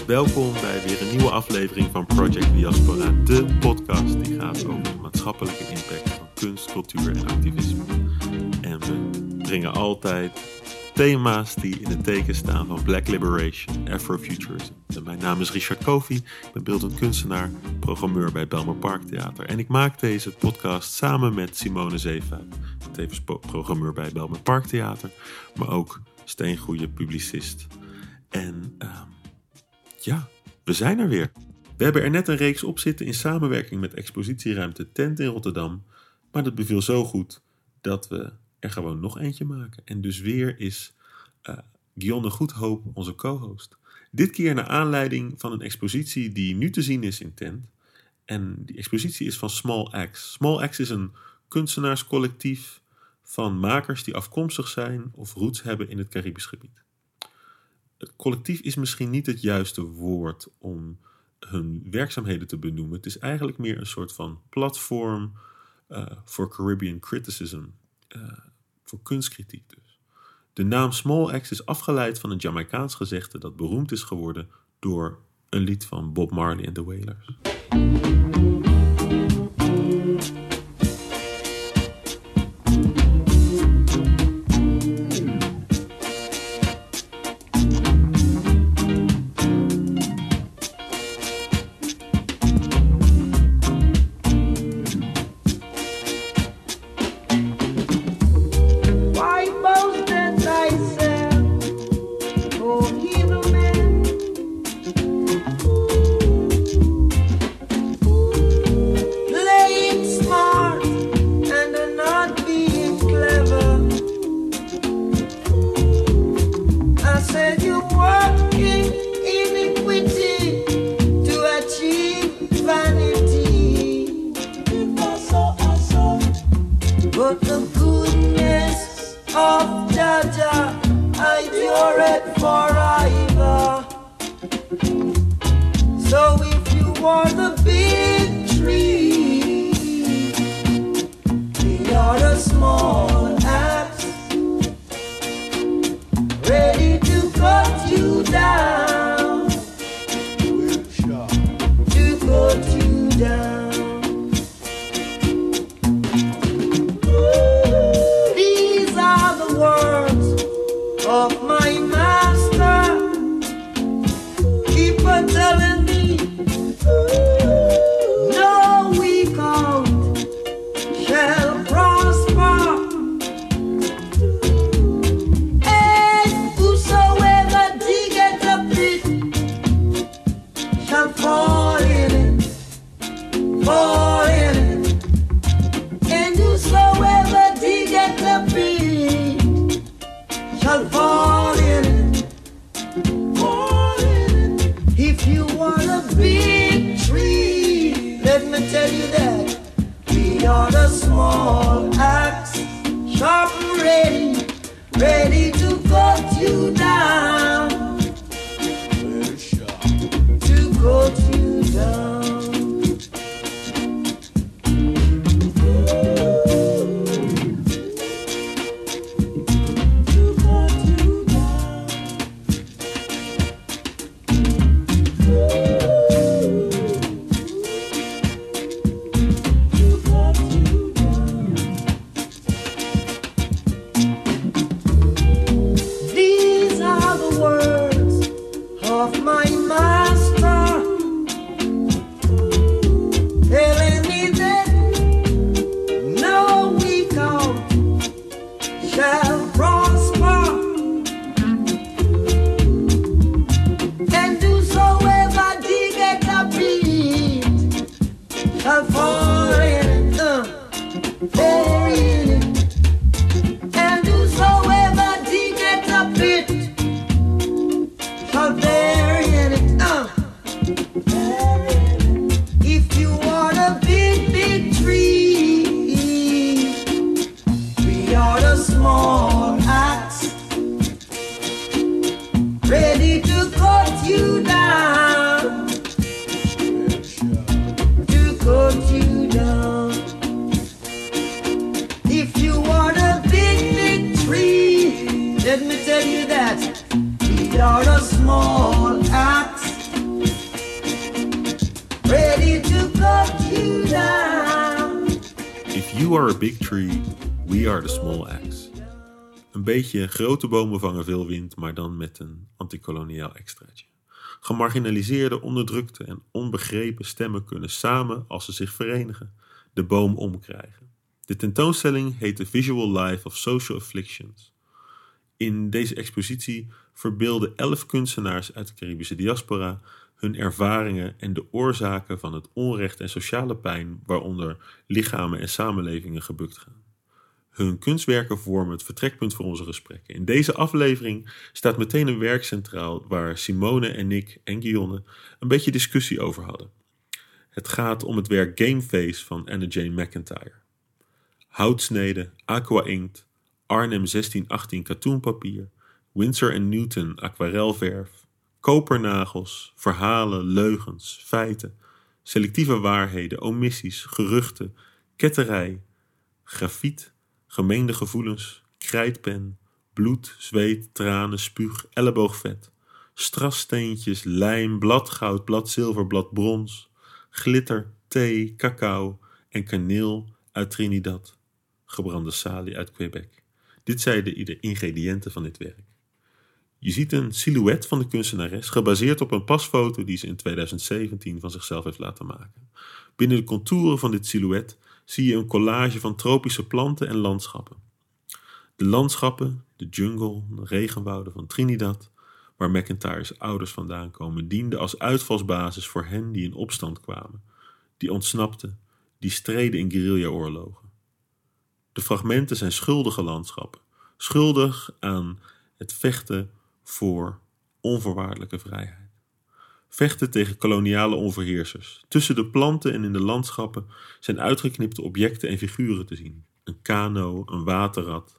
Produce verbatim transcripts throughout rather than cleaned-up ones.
Welkom bij weer een nieuwe aflevering van Project Diaspora, de podcast die gaat over de maatschappelijke impact van kunst, cultuur en activisme. En we brengen altijd thema's die in het teken staan van Black Liberation, Afrofuturism. En mijn naam is Richard Kofi, ik ben beeldend kunstenaar, programmeur bij Bijlmer Park Theater. En ik maak deze podcast samen met Simone Zeefuik, tevens programmeur bij Bijlmer Park Theater, maar ook steengoeie publicist. En uh, ja, we zijn er weer. We hebben er net een reeks op zitten in samenwerking met expositieruimte Tent in Rotterdam, maar dat beviel zo goed dat we er gewoon nog eentje maken. En dus weer is uh, Gionne Goedhoop onze co-host. Dit keer naar aanleiding van een expositie die nu te zien is in Tent. En die expositie is van Small Axe. Small Axe is een kunstenaarscollectief van makers die afkomstig zijn of roots hebben in het Caribisch gebied. Het collectief is misschien niet het juiste woord om hun werkzaamheden te benoemen. Het is eigenlijk meer een soort van platform uh, voor Caribbean criticism. Uh, voor kunstkritiek dus. De naam Small Axe is afgeleid van een Jamaicaans gezegde dat beroemd is geworden door een lied van Bob Marley en de Wailers. Let me tell you that we are a small axe ready to cut you down. If you are a big tree, we are the small axe. Een beetje grote bomen vangen veel wind, maar dan met een antikoloniaal extraatje. Gemarginaliseerde, onderdrukte en onbegrepen stemmen kunnen samen, als ze zich verenigen, de boom omkrijgen. De tentoonstelling heet The Visual Life of Social Afflictions. In deze expositie verbeelden elf kunstenaars uit de Caribische diaspora hun ervaringen en de oorzaken van het onrecht en sociale pijn waaronder lichamen en samenlevingen gebukt gaan. Hun kunstwerken vormen het vertrekpunt voor onze gesprekken. In deze aflevering staat meteen een werk centraal waar Simone en ik en Guyonne een beetje discussie over hadden. Het gaat om het werk Game Face van Anna Jane McIntyre. Houtsneden, aqua inkt, Arnhem zestien achttien katoenpapier, Winsor en Newton aquarelverf, kopernagels, verhalen, leugens, feiten, selectieve waarheden, omissies, geruchten, ketterij, grafiet, gemengde gevoelens, krijtpen, bloed, zweet, tranen, spuug, elleboogvet, strassteentjes, lijm, bladgoud, bladzilver, bladbrons, glitter, thee, cacao en kaneel uit Trinidad, gebrande salie uit Quebec. Dit zijn de ingrediënten van dit werk. Je ziet een silhouet van de kunstenares gebaseerd op een pasfoto die ze in tweeduizend zeventien van zichzelf heeft laten maken. Binnen de contouren van dit silhouet zie je een collage van tropische planten en landschappen. De landschappen, de jungle, de regenwouden van Trinidad, waar McIntyre's ouders vandaan komen, dienden als uitvalsbasis voor hen die in opstand kwamen, die ontsnapten, die streden in guerrilla-oorlogen. De fragmenten zijn schuldige landschappen, schuldig aan het vechten voor onvoorwaardelijke vrijheid. Vechten tegen koloniale onverheersers. Tussen de planten en in de landschappen zijn uitgeknipte objecten en figuren te zien. Een kano, een waterrad,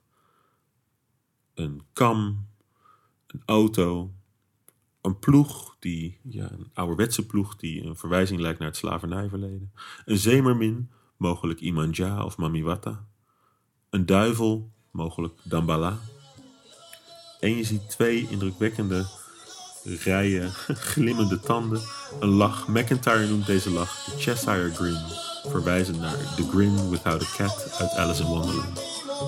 een kam, een auto, een ploeg, die, ja, een ouderwetse ploeg die een verwijzing lijkt naar het slavernijverleden. Een zeemermin, mogelijk Imanja of Mamiwata. Een duivel, mogelijk Dambala. En je ziet twee indrukwekkende rijen glimmende tanden. Een lach. McIntyre noemt deze lach de Cheshire Grin, verwijzend naar The Grin Without a Cat uit Alice in Wonderland.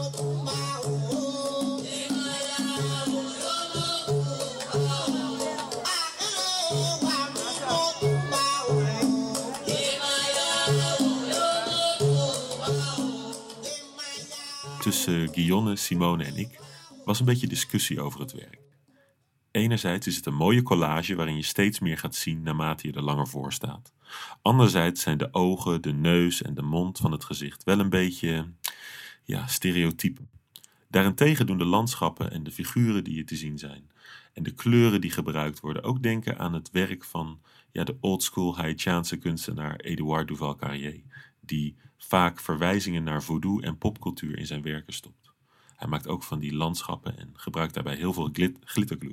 Tussen Guyonne, Simone en ik was een beetje discussie over het werk. Enerzijds is het een mooie collage waarin je steeds meer gaat zien naarmate je er langer voor staat. Anderzijds zijn de ogen, de neus en de mond van het gezicht wel een beetje, ja, stereotypen. Daarentegen doen de landschappen en de figuren die je te zien zijn en de kleuren die gebruikt worden ook denken aan het werk van, ja, de oldschool Haitiaanse kunstenaar Edouard Duval-Carrier, die vaak verwijzingen naar voodoo en popcultuur in zijn werken stopt. Hij maakt ook van die landschappen en gebruikt daarbij heel veel glit- glitterglue.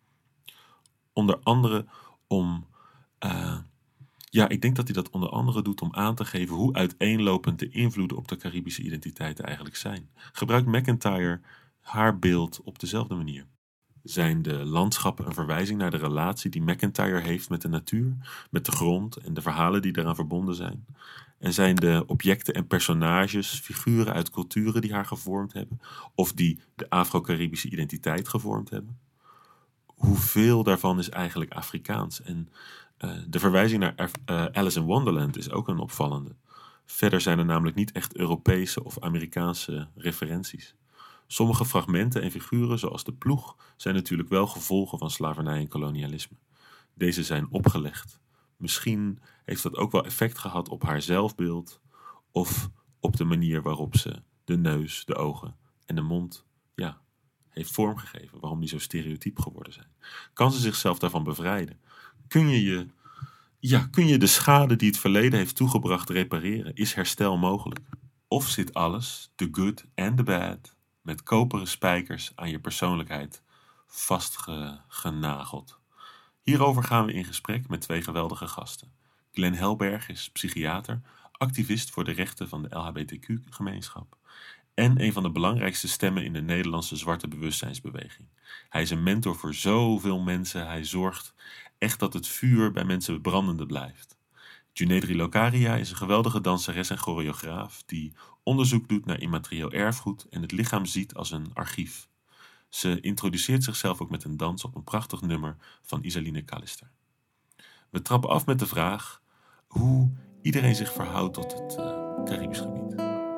Onder andere om, uh, ja, ik denk dat hij dat onder andere doet om aan te geven hoe uiteenlopend de invloeden op de Caribische identiteiten eigenlijk zijn. Gebruikt McIntyre haar beeld op dezelfde manier? Zijn de landschappen een verwijzing naar de relatie die McIntyre heeft met de natuur, met de grond en de verhalen die daaraan verbonden zijn? En zijn de objecten en personages figuren uit culturen die haar gevormd hebben, of die de Afro-Caribische identiteit gevormd hebben? Hoeveel daarvan is eigenlijk Afrikaans? En uh, de verwijzing naar uh, Alice in Wonderland is ook een opvallende. Verder zijn er namelijk niet echt Europese of Amerikaanse referenties. Sommige fragmenten en figuren, zoals de ploeg, zijn natuurlijk wel gevolgen van slavernij en kolonialisme. Deze zijn opgelegd. Misschien heeft dat ook wel effect gehad op haar zelfbeeld of op de manier waarop ze de neus, de ogen en de mond, ja, heeft vormgegeven, waarom die zo stereotyp geworden zijn. Kan ze zichzelf daarvan bevrijden? Kun je, je, ja, kun je de schade die het verleden heeft toegebracht repareren? Is herstel mogelijk? Of zit alles, the good and the bad, met koperen spijkers aan je persoonlijkheid vastgenageld? Hierover gaan we in gesprek met twee geweldige gasten. Glenn Helberg is psychiater, activist voor de rechten van de L H B T Q-gemeenschap en een van de belangrijkste stemmen in de Nederlandse zwarte bewustzijnsbeweging. Hij is een mentor voor zoveel mensen. Hij zorgt echt dat het vuur bij mensen brandende blijft. Junedri Lokaria is een geweldige danseres en choreograaf die onderzoek doet naar immaterieel erfgoed en het lichaam ziet als een archief. Ze introduceert zichzelf ook met een dans op een prachtig nummer van Isaline Callister. We trappen af met de vraag hoe iedereen zich verhoudt tot het uh, Caribisch gebied.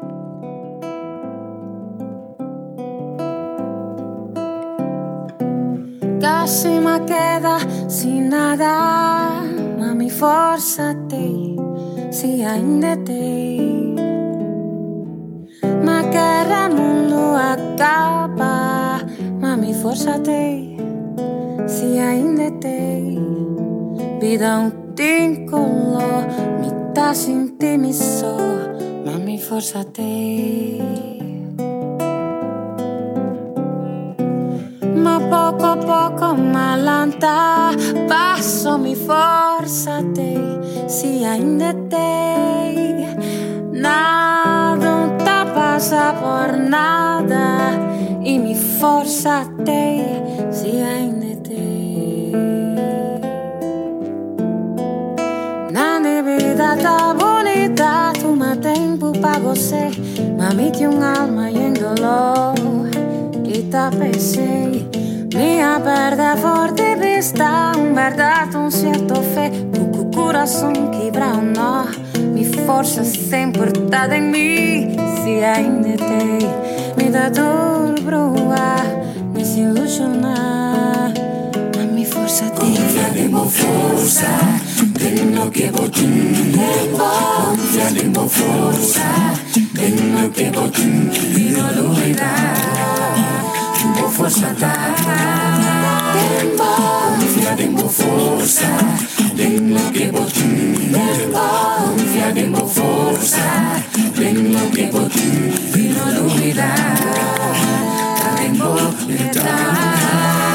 Casi me queda sin nada, mami forza te, si ainda te. Ma che il mondo acaba, mami forza te, si ainda te. Vida un tincolo, mità sin te mi so, mami forza te. Ma poco a poco malanta, passo mi forza te, si ainda te. Nada non te passa por nada, y mi forza te, si ainda te. Nane vida ta bonita, tu ma tempo pa gozar, mami ti un alma y en dolor. E te pensei, minha perda forte vista, um verdade, um certo fé, porque o coração quebra um nó, minha força sempre está em mim, se ainda tem, me dá dor, broa, me se ilusionar, a minha força tem. Confia de minha força, tenho que botar, confia de minha força, tenho que botar, e não duvidar. Tengo forza tempo, confia tengo forza, tengo que botar, confia tengo forza, tengo que botar, y no olvidar, tengo que dar.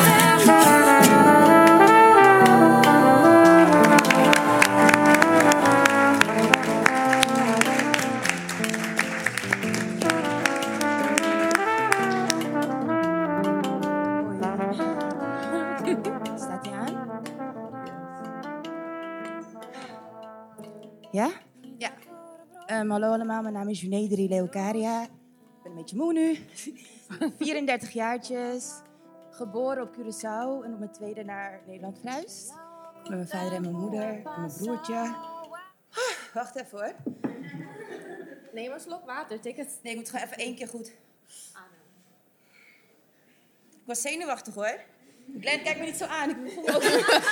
Ja? Ja. Um, hallo allemaal, mijn naam is Junedri Lokaria. Ik ben een beetje moe nu. vierendertig jaartjes. Geboren op Curaçao en op mijn tweede naar Nederland verhuisd. Met mijn vader en mijn moeder en mijn broertje. Ah, wacht even hoor. Neem maar een slok water, tik het. Nee, ik moet gewoon even één keer goed. Ik was zenuwachtig hoor. Glenn, kijk me niet zo aan. Ik voel me, ook...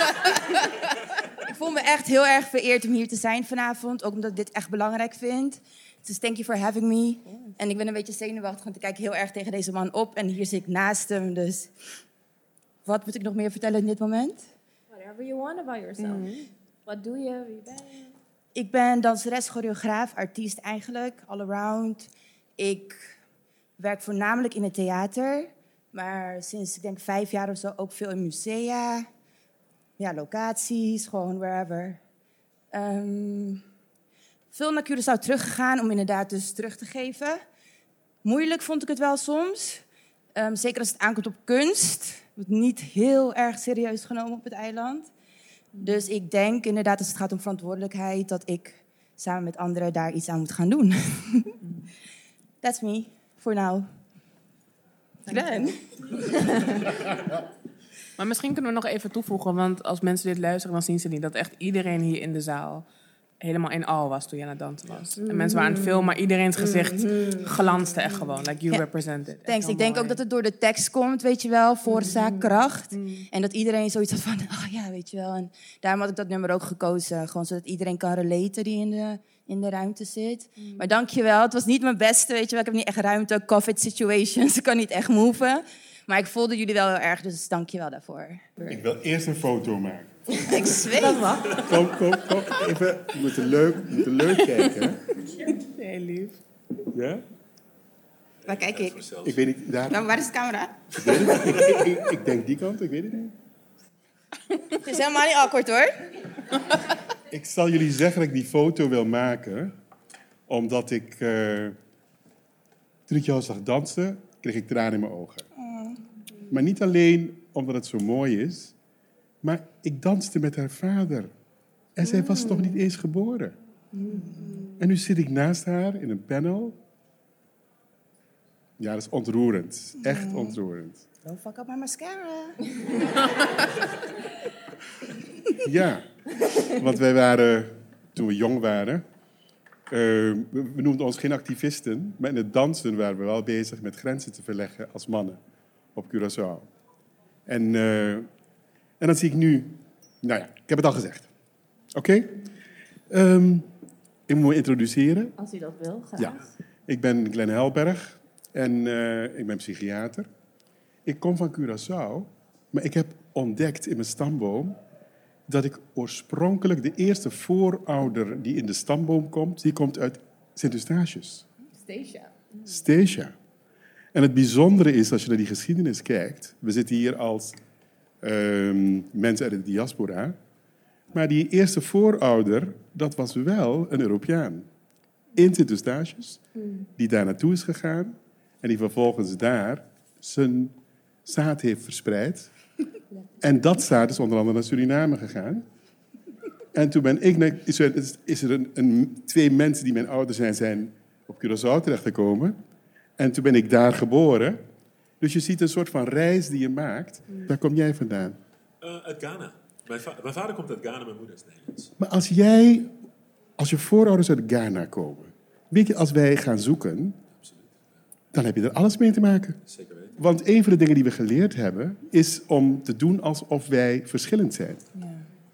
ik voel me echt heel erg vereerd om hier te zijn vanavond. Ook omdat ik dit echt belangrijk vind. Dus thank you for having me. Yes. En ik ben een beetje zenuwachtig, want ik kijk heel erg tegen deze man op. En hier zit ik naast hem, dus... Wat moet ik nog meer vertellen in dit moment? Whatever you want about yourself. Mm-hmm. Wat doe je? Wie ben je? Ik ben danseres, choreograaf, artiest eigenlijk. All around. Ik werk voornamelijk in het theater... Maar sinds, ik denk, vijf jaar of zo ook veel in musea. Ja, locaties, gewoon wherever. Um, veel naar Curaçao teruggegaan om inderdaad dus terug te geven. Moeilijk vond ik het wel soms. Um, zeker als het aankomt op kunst. Wordt niet heel erg serieus genomen op het eiland. Dus ik denk inderdaad, als het gaat om verantwoordelijkheid... dat ik samen met anderen daar iets aan moet gaan doen. That's me, for now. Glenn. Maar misschien kunnen we nog even toevoegen, want als mensen dit luisteren, dan zien ze niet dat echt iedereen hier in de zaal helemaal in al was toen je aan het dansen was. Mm-hmm. En mensen waren aan het filmen, maar iedereen's gezicht mm-hmm. glanste echt gewoon. Like you ja. represented. Thanks. Ik denk mooi. Ook dat het door de tekst komt, weet je wel. Forza, mm-hmm. kracht. Mm-hmm. En dat iedereen zoiets had van, oh ja, weet je wel. En daarom had ik dat nummer ook gekozen. Gewoon zodat iedereen kan relaten die in de, in de ruimte zit. Mm-hmm. Maar dank je wel. Het was niet mijn beste, weet je wel. Ik heb niet echt ruimte, COVID situations. Ik kan niet echt moven. Maar ik voelde jullie wel heel erg, dus dank je wel daarvoor. Ik wil eerst een foto maken. Ik zweet. Dat mag. Kom, kom, kom. Even, we moeten leuk, we moeten leuk kijken. Heel lief. Ja? Waar kijk ik? Ik weet niet. Daar... Nou, waar is de camera? Ik, weet het, ik, ik, ik, ik denk die kant, ik weet het niet. Het is helemaal niet awkward, hoor. Ik zal jullie zeggen dat ik die foto wil maken, omdat ik... Uh, toen ik jou zag dansen, kreeg ik tranen in mijn ogen. Oh. Maar niet alleen omdat het zo mooi is, maar ik danste met haar vader. En zij was nog niet eens geboren. En nu zit ik naast haar in een panel. Ja, dat is ontroerend. Echt ontroerend. Don't fuck up my mascara. Ja, want wij waren, toen we jong waren... Uh, we, we noemden ons geen activisten, maar in het dansen waren we wel bezig met grenzen te verleggen als mannen op Curaçao. En, uh, en dan zie ik nu... Nou ja, ik heb het al gezegd. Oké? Okay? Um, ik moet me introduceren. Als u dat wil, graag. Ja, ik ben Glenn Helberg en uh, ik ben psychiater. Ik kom van Curaçao, maar ik heb ontdekt in mijn stamboom... dat ik oorspronkelijk de eerste voorouder die in de stamboom komt... die komt uit Sint-Eustatius. Stacia. Stacia. En het bijzondere is, als je naar die geschiedenis kijkt... we zitten hier als um, mensen uit de diaspora... maar die eerste voorouder, dat was wel een Europeaan. In Sint-Eustatius, die daar naartoe is gegaan... en die vervolgens daar zijn zaad heeft verspreid... En dat zaad is onder andere naar Suriname gegaan. En toen ben ik... Is er, is er een, een, twee mensen die mijn ouders zijn, zijn op Curaçao terechtgekomen. En toen ben ik daar geboren. Dus je ziet een soort van reis die je maakt. Waar kom jij vandaan? Uh, uit Ghana. Mijn, va- mijn vader komt uit Ghana, mijn moeder is Nederlands. Maar als jij... Als je voorouders uit Ghana komen... Weet je, als wij gaan zoeken... dan heb je er alles mee te maken. Zeker weten. Want een van de dingen die we geleerd hebben... is om te doen alsof wij verschillend zijn. Ja.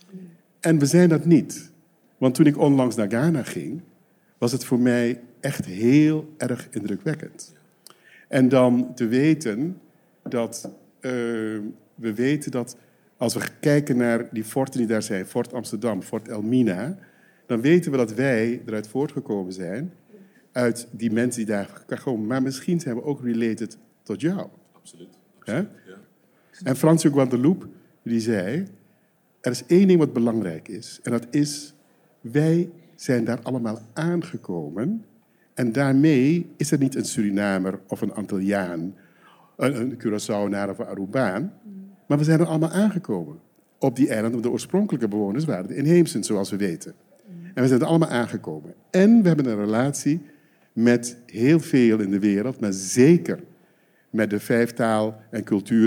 En we zijn dat niet. Want toen ik onlangs naar Ghana ging... was het voor mij echt heel erg indrukwekkend. En dan te weten dat... Uh, we weten dat als we kijken naar die forten die daar zijn... Fort Amsterdam, Fort Elmina... dan weten we dat wij eruit voortgekomen zijn... uit die mensen die daar komen. Maar misschien zijn we ook related tot jou. Absoluut. absoluut ja. En Francio Guadeloupe, die zei... er is één ding wat belangrijk is. En dat is, wij zijn daar allemaal aangekomen... en daarmee is er niet een Surinamer of een Antilliaan... een, een Curaçaoenaar of een Arubaan... maar we zijn er allemaal aangekomen. Op die eilanden, de oorspronkelijke bewoners waren de inheemsen, zoals we weten. En we zijn er allemaal aangekomen. En we hebben een relatie... met heel veel in de wereld, maar zeker met de vijftaal- en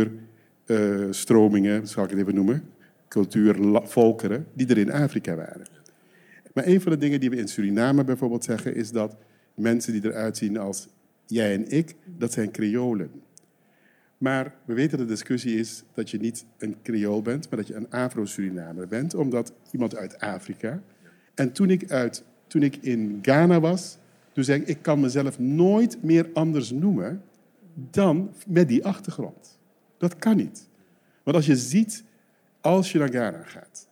cultuurstromingen, uh, zal ik het even noemen, cultuurvolkeren, die er in Afrika waren. Maar een van de dingen die we in Suriname bijvoorbeeld zeggen, is dat mensen die eruit zien als jij en ik, dat zijn Creolen. Maar we weten dat de discussie is dat je niet een Creool bent, maar dat je een Afro-Surinamer bent, omdat iemand uit Afrika. En toen ik, uit, toen ik in Ghana was... Toen zei ik, ik kan mezelf nooit meer anders noemen dan met die achtergrond. Dat kan niet. Want als je ziet, als je naar Ghana gaat...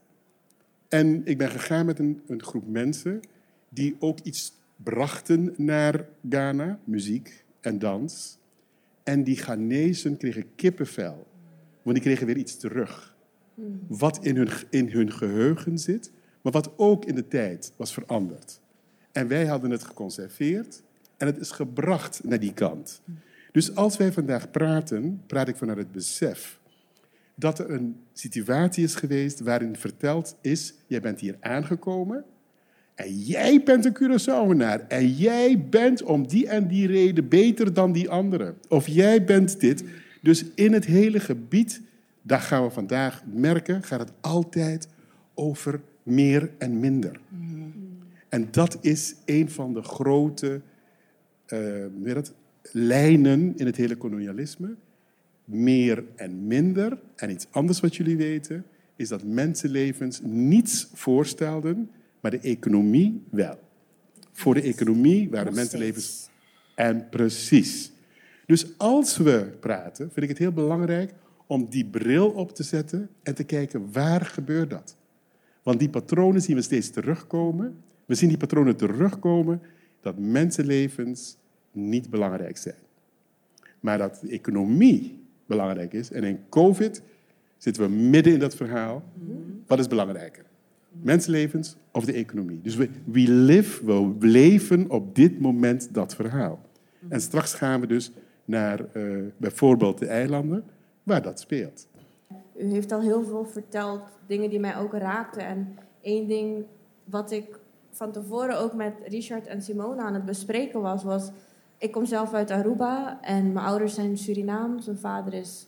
En ik ben gegaan met een, een groep mensen die ook iets brachten naar Ghana. Muziek en dans. En die Ghanezen kregen kippenvel. Want die kregen weer iets terug. Wat in hun, in hun geheugen zit, maar wat ook in de tijd was veranderd. En wij hadden het geconserveerd en het is gebracht naar die kant. Dus als wij vandaag praten, praat ik vanuit het besef dat er een situatie is geweest waarin verteld is, jij bent hier aangekomen en jij bent een Curaçaoenaar en jij bent om die en die reden beter dan die anderen. Of jij bent dit. Dus in het hele gebied, daar gaan we vandaag merken, gaat het altijd over meer en minder. En dat is een van de grote uh, weet het, lijnen in het hele kolonialisme. Meer en minder. En iets anders wat jullie weten, is dat mensenlevens niets voorstelden, maar de economie wel. Voor de economie waren mensenlevens... En precies. Dus als we praten, vind ik het heel belangrijk om die bril op te zetten en te kijken, waar gebeurt dat? Want die patronen zien we steeds terugkomen. We zien die patronen terugkomen dat mensenlevens niet belangrijk zijn. Maar dat de economie belangrijk is. En in COVID zitten we midden in dat verhaal. Wat is belangrijker? Mensenlevens of de economie? Dus we, we live, we leven op dit moment dat verhaal. En straks gaan we dus naar uh, bijvoorbeeld de eilanden, waar dat speelt. U heeft al heel veel verteld, dingen die mij ook raakten. En één ding wat ik van tevoren ook met Richard en Simone aan het bespreken was, was... Ik kom zelf uit Aruba en mijn ouders zijn Surinaams. Mijn vader is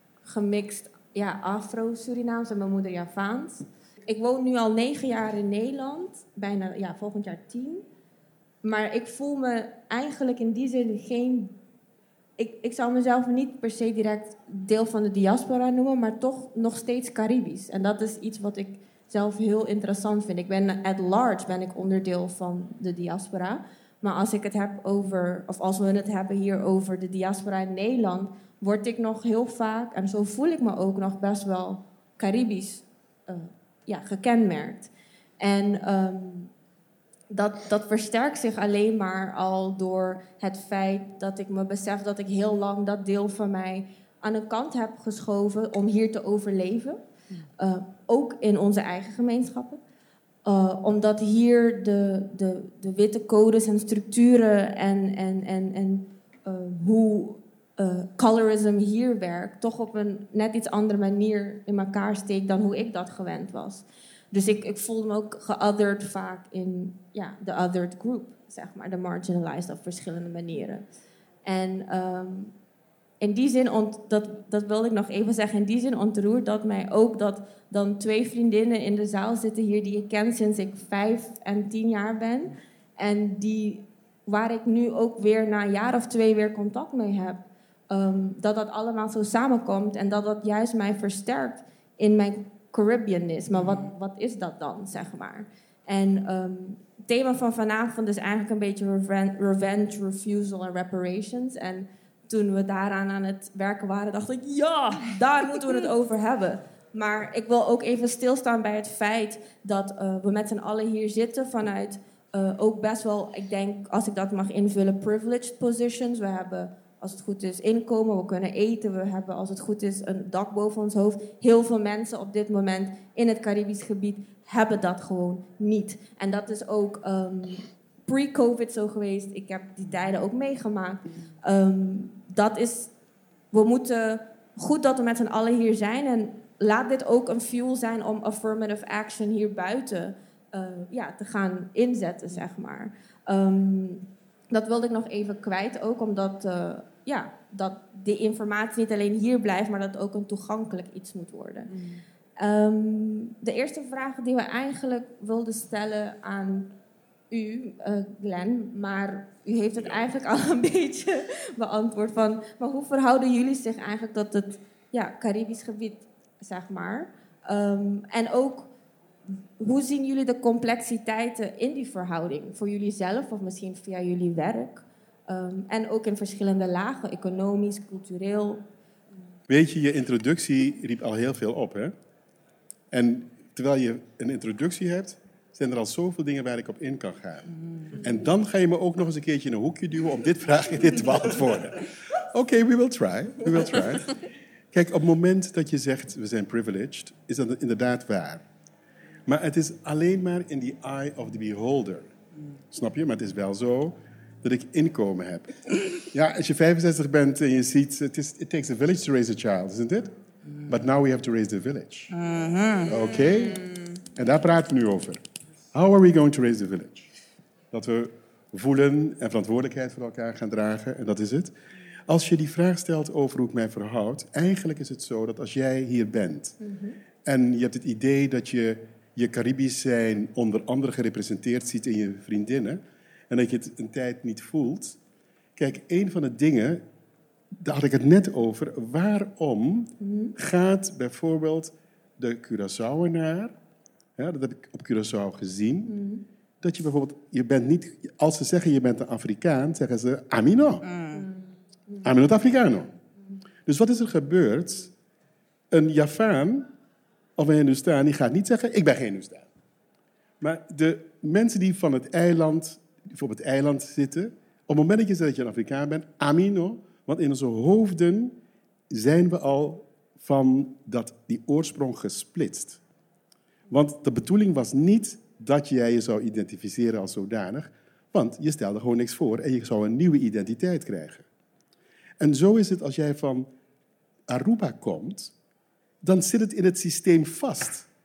gemixt ja, Afro-Surinaams en mijn moeder Javaans. Ik woon nu al negen jaar in Nederland, bijna ja, volgend jaar tien. Maar ik voel me eigenlijk in die zin geen... Ik, ik zou mezelf niet per se direct deel van de diaspora noemen, maar toch nog steeds Caribisch. En dat is iets wat ik zelf heel interessant vind. Ik ben at large ben ik onderdeel van de diaspora. Maar als ik het heb over, of als we het hebben hier over de diaspora in Nederland, word ik nog heel vaak, en zo voel ik me ook nog best wel Caribisch uh, ja, gekenmerkt. En um, dat, dat versterkt zich alleen maar al door het feit dat ik me besef dat ik heel lang dat deel van mij aan de kant heb geschoven om hier te overleven. Uh, ook in onze eigen gemeenschappen. Uh, omdat hier de, de, de witte codes en structuren en, en, en, en uh, hoe uh, colorism hier werkt, toch op een net iets andere manier in elkaar steekt dan hoe ik dat gewend was. Dus ik, ik voelde me ook geothered vaak in ja, de othered group, zeg maar, de marginalized op verschillende manieren. En um, in die zin, ont, dat, dat wilde ik nog even zeggen, in die zin ontroert dat mij ook dat dan twee vriendinnen in de zaal zitten hier die ik ken sinds ik vijf en tien jaar ben. En die, waar ik nu ook weer na een jaar of twee weer contact mee heb. Um, dat dat allemaal zo samenkomt en dat dat juist mij versterkt in mijn Caribbeanness. Maar wat, wat is dat dan, zeg maar? En um, het thema van vanavond is eigenlijk een beetje reven- revenge, refusal en reparations. En toen we daaraan aan het werken waren, dacht ik, ja, daar moeten we het over hebben. Maar ik wil ook even stilstaan bij het feit dat uh, we met z'n allen hier zitten vanuit uh, ook best wel, ik denk, als ik dat mag invullen, privileged positions. We hebben, als het goed is, inkomen, we kunnen eten. We hebben, als het goed is, een dak boven ons hoofd. Heel veel mensen op dit moment in het Caribisch gebied hebben dat gewoon niet. En dat is ook um, pre-COVID zo geweest. Ik heb die tijden ook meegemaakt. Um, dat is, we moeten, goed dat we met z'n allen hier zijn. En laat dit ook een fuel zijn om affirmative action hier buiten uh, ja, te gaan inzetten, zeg maar. Um, dat wilde ik nog even kwijt, ook omdat uh, ja, dat die informatie niet alleen hier blijft, maar dat het ook een toegankelijk iets moet worden. Mm. Um, de eerste vraag die we eigenlijk wilden stellen aan u, uh, Glenn, maar u heeft het eigenlijk al een beetje beantwoord van, maar hoe verhouden jullie zich eigenlijk tot het ja, Caribisch gebied, zeg maar? Um, en ook, hoe zien jullie de complexiteiten in die verhouding? Voor jullie zelf of misschien via jullie werk? Um, en ook in verschillende lagen, economisch, cultureel. Weet je, je introductie riep al heel veel op, hè? En terwijl je een introductie hebt, zijn er al zoveel dingen waar ik op in kan gaan. En dan ga je me ook nog eens een keertje in een hoekje duwen om dit vraagje dit te beantwoorden. Oké, okay, we will try. We will try. Kijk, op het moment dat je zegt, we zijn privileged, is dat inderdaad waar. Maar het is alleen maar in the eye of the beholder. Snap je? Maar het is wel zo dat ik inkomen heb. Ja, als je vijfenzestig bent en je ziet, it, is, it takes a village to raise a child, isn't it? But now we have to raise the village. Oké? Okay? En daar praten we nu over. How are we going to raise the village? Dat we voelen en verantwoordelijkheid voor elkaar gaan dragen, en dat is het. Als je die vraag stelt over hoe ik mij verhoud, eigenlijk is het zo dat als jij hier bent mm-hmm. en je hebt het idee dat je je Caribisch zijn onder andere gerepresenteerd ziet in je vriendinnen en dat je het een tijd niet voelt. Kijk, een van de dingen, daar had ik het net over, waarom mm-hmm. gaat bijvoorbeeld de Curaçaoenaar, ja, dat heb ik op Curaçao gezien, mm-hmm. dat je bijvoorbeeld, je bent niet, als ze zeggen je bent een Afrikaan, zeggen ze Amino. Mm. Amino Africano. Dus wat is er gebeurd? Een Javaan of een Hindustan, die gaat niet zeggen, ik ben geen Hindustan. Maar de mensen die van het eiland, die op het eiland zitten, op het moment dat je zegt dat je een Afrikaan bent, Amino, want in onze hoofden zijn we al van dat, die oorsprong gesplitst. Want de bedoeling was niet dat jij je zou identificeren als zodanig, want je stelde gewoon niks voor en je zou een nieuwe identiteit krijgen. En zo is het als jij van Aruba komt, dan zit het in het systeem vast.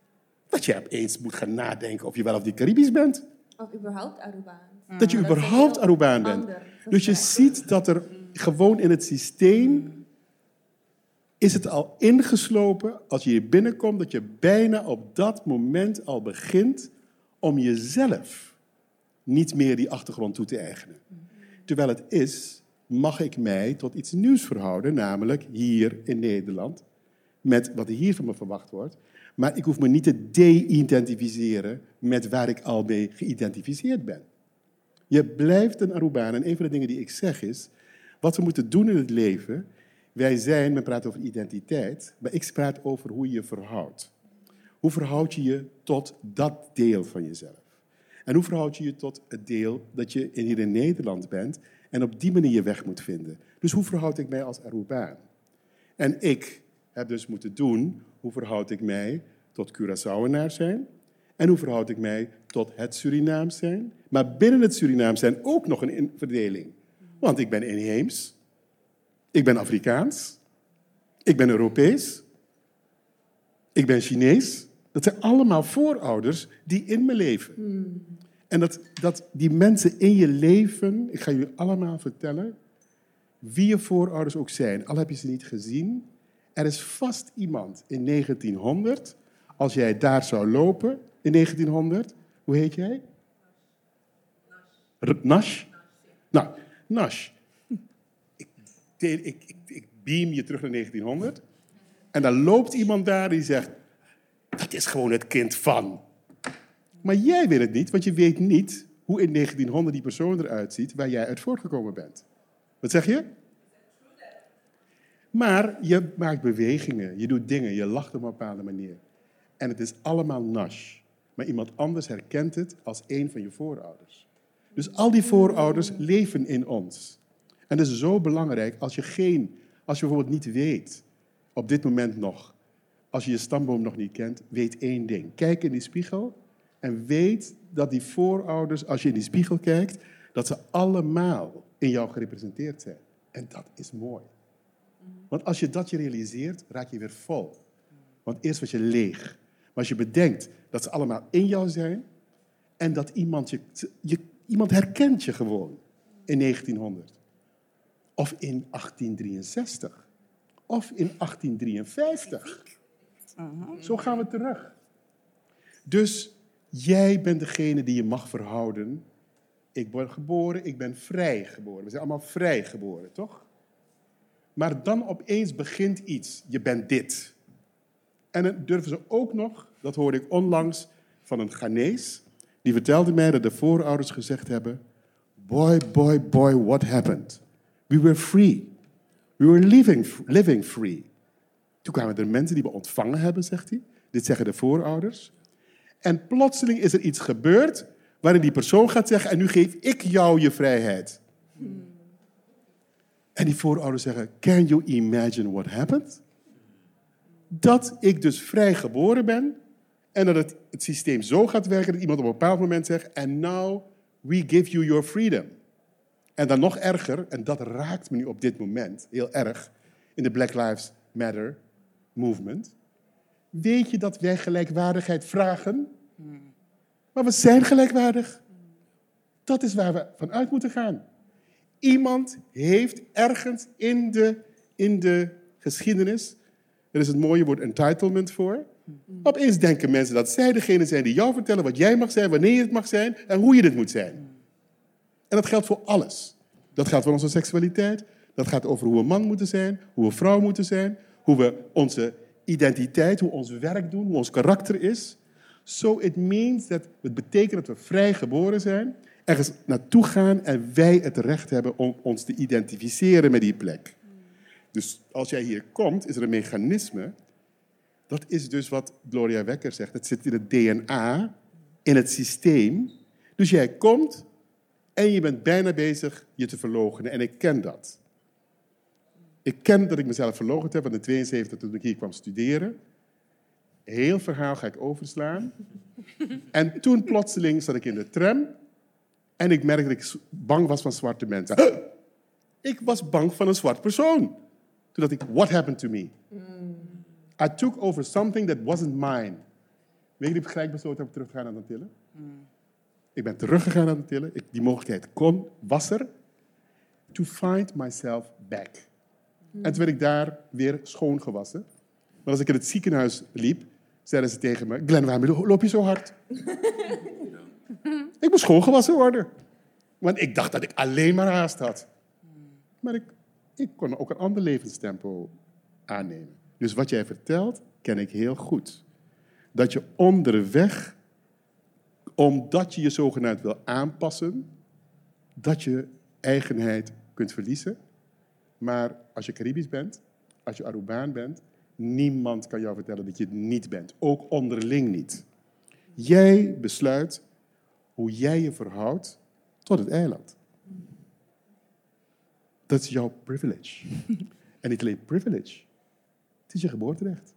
dat je opeens moet gaan nadenken of je wel of die Caribisch bent. Of überhaupt Arubaan. Dat je Maar dat is überhaupt een Arubaan heel bent. ander Dus je gesprek. ziet dat er gewoon in het systeem is het al ingeslopen, als je hier binnenkomt, dat je bijna op dat moment al begint om jezelf niet meer die achtergrond toe te eigenen. Terwijl het is, mag ik mij tot iets nieuws verhouden, namelijk hier in Nederland, met wat hier van me verwacht wordt. Maar ik hoef me niet te de-identificeren met waar ik al mee geïdentificeerd ben. Je blijft een Arubaan. En een van de dingen die ik zeg is, wat we moeten doen in het leven, wij zijn, men praat over identiteit, maar ik praat over hoe je je verhoudt. Hoe verhoud je je tot dat deel van jezelf? En hoe verhoud je je tot het deel dat je hier in Nederland bent en op die manier je weg moet vinden? Dus hoe verhoud ik mij als Arubaan? En ik heb dus moeten doen, hoe verhoud ik mij tot Curaçaoenaar zijn? En hoe verhoud ik mij tot het Surinaams zijn? Maar binnen het Surinaams zijn ook nog een verdeling. Want ik ben inheems, ik ben Afrikaans, ik ben Europees, ik ben Chinees. Dat zijn allemaal voorouders die in me leven. Hmm. En dat, dat die mensen in je leven, ik ga jullie allemaal vertellen, wie je voorouders ook zijn, al heb je ze niet gezien, er is vast iemand in negentienhonderd, als jij daar zou lopen in negentienhonderd, hoe heet jij? Nash. Nash? Nou, Nash. Ik, ik, ik, ik beam je terug naar negentienhonderd en dan loopt iemand daar die zegt, dat is gewoon het kind van. Maar jij weet het niet, want je weet niet hoe in negentienhonderd die persoon eruit ziet waar jij uit voortgekomen bent. Wat zeg je? Maar je maakt bewegingen, je doet dingen, je lacht op een bepaalde manier. En het is allemaal Nash. Maar iemand anders herkent het als een van je voorouders. Dus al die voorouders leven in ons. En dat is zo belangrijk als je geen, als je bijvoorbeeld niet weet, op dit moment nog, als je je stamboom nog niet kent, weet één ding. Kijk in die spiegel en weet dat die voorouders, als je in die spiegel kijkt, dat ze allemaal in jou gerepresenteerd zijn. En dat is mooi. Want als je dat je realiseert, raak je weer vol. Want eerst was je leeg. Maar als je bedenkt dat ze allemaal in jou zijn en dat iemand je, je iemand herkent je gewoon in negentienhonderd. Of in achttien drieënzestig. Of in achttien drieënvijftig. Zo gaan we terug. Dus jij bent degene die je mag verhouden. Ik ben geboren, ik ben vrij geboren. We zijn allemaal vrij geboren, toch? Maar dan opeens begint iets. Je bent dit. En dan durven ze ook nog, dat hoorde ik onlangs van een Ghanees, die vertelde mij dat de voorouders gezegd hebben, boy, boy, boy, what happened? We were free. We were living, living free. Toen kwamen er mensen die we ontvangen hebben, zegt hij. Dit zeggen de voorouders. En plotseling is er iets gebeurd waarin die persoon gaat zeggen, en nu geef ik jou je vrijheid. Hmm. En die voorouders zeggen, can you imagine what happened? Dat ik dus vrij geboren ben en dat het, het systeem zo gaat werken dat iemand op een bepaald moment zegt, and now we give you your freedom. En dan nog erger, en dat raakt me nu op dit moment heel erg, in de Black Lives Matter movement. Weet je dat wij gelijkwaardigheid vragen? Maar we zijn gelijkwaardig. Dat is waar we vanuit moeten gaan. Iemand heeft ergens in de, in de geschiedenis, er is het mooie woord entitlement voor. Opeens denken mensen dat zij degene zijn die jou vertellen wat jij mag zijn, wanneer je het mag zijn en hoe je dit moet zijn. En dat geldt voor alles. Dat gaat voor onze seksualiteit, dat gaat over hoe we man moeten zijn, hoe we vrouw moeten zijn, hoe we onze identiteit, hoe ons werk doen, hoe ons karakter is. So it means that het betekent dat we vrij geboren zijn, ergens naartoe gaan en wij het recht hebben om ons te identificeren met die plek. Dus als jij hier komt, is er een mechanisme. Dat is dus wat Gloria Wekker zegt. Het zit in het D N A, in het systeem. Dus jij komt en je bent bijna bezig je te verloochenen. En ik ken dat. Ik ken dat ik mezelf verloochend heb van de tweeënzeventig toen ik hier kwam studeren. Heel verhaal ga ik overslaan. En toen plotseling zat ik in de tram en ik merkte dat ik bang was van zwarte mensen. Ik was bang van een zwart persoon. Toen dacht ik, what happened to me? I took over something that wasn't mine. Weet je dat ik gelijk besloten heb terug te gaan naar de Antillen? Mm. Ik ben teruggegaan naar de Antillen. Ik, die mogelijkheid kon, was er. To find myself back. Mm. En toen werd ik daar weer schoongewassen. Maar als ik in het ziekenhuis liep, zeiden ze tegen me... Glenn, waarom loop je zo hard? Ik moest schoongewassen worden. Want ik dacht dat ik alleen maar haast had. Maar ik, ik kon ook een ander levenstempo aannemen. Dus wat jij vertelt, ken ik heel goed. Dat je onderweg, omdat je je zogenaamd wil aanpassen, dat je eigenheid kunt verliezen. Maar als je Caribisch bent, als je Arubaan bent, niemand kan jou vertellen dat je het niet bent. Ook onderling niet. Jij besluit hoe jij je verhoudt tot het eiland. Dat is jouw privilege. En niet alleen privilege. Het is je geboorterecht.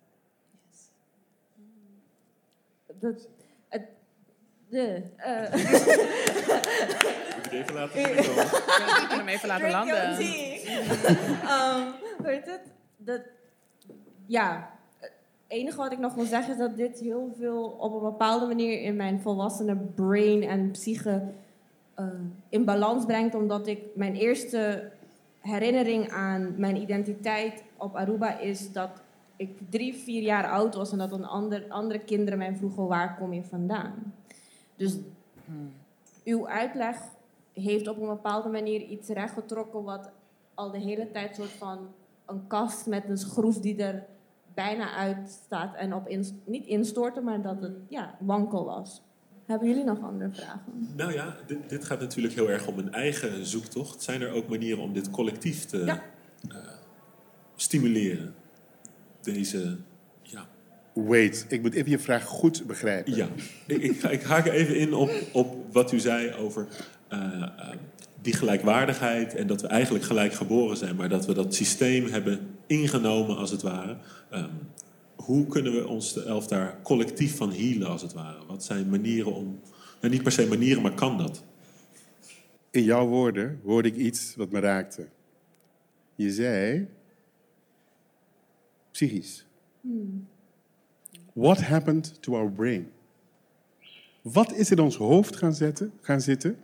Dat, het, de, uh. Moet ik even laten komen? Ik kan hem even laten landen. um, weet het? Dat, ja, het enige wat ik nog wil zeggen is dat dit heel veel op een bepaalde manier in mijn volwassene brain en psyche uh, in balans brengt, omdat ik mijn eerste herinnering aan mijn identiteit op Aruba is dat ik drie, vier jaar oud was en dat een ander, andere kinderen mij vroegen, waar kom je vandaan? Dus hmm. uw uitleg heeft op een bepaalde manier iets rechtgetrokken wat al de hele tijd soort van een kast met een schroef die er bijna uit staat en op in, niet instorten, maar dat het ja, wankel was. Hebben jullie nog andere vragen? Nou ja, dit, dit gaat natuurlijk heel erg om een eigen zoektocht. Zijn er ook manieren om dit collectief te ja. uh, stimuleren? Deze, ja... Wait, ik moet even je vraag goed begrijpen. Ja, ik, ik, ik haak even in op, op wat u zei over uh, uh, die gelijkwaardigheid en dat we eigenlijk gelijk geboren zijn, maar dat we dat systeem hebben ingenomen, als het ware. Um, hoe kunnen we ons elf daar collectief van healen, als het ware? Wat zijn manieren om... Nou, niet per se manieren, maar kan dat? In jouw woorden hoorde ik iets wat me raakte. Je zei... psychisch. Hmm. What happened to our brain? Wat is in ons hoofd gaan, zetten, gaan zitten...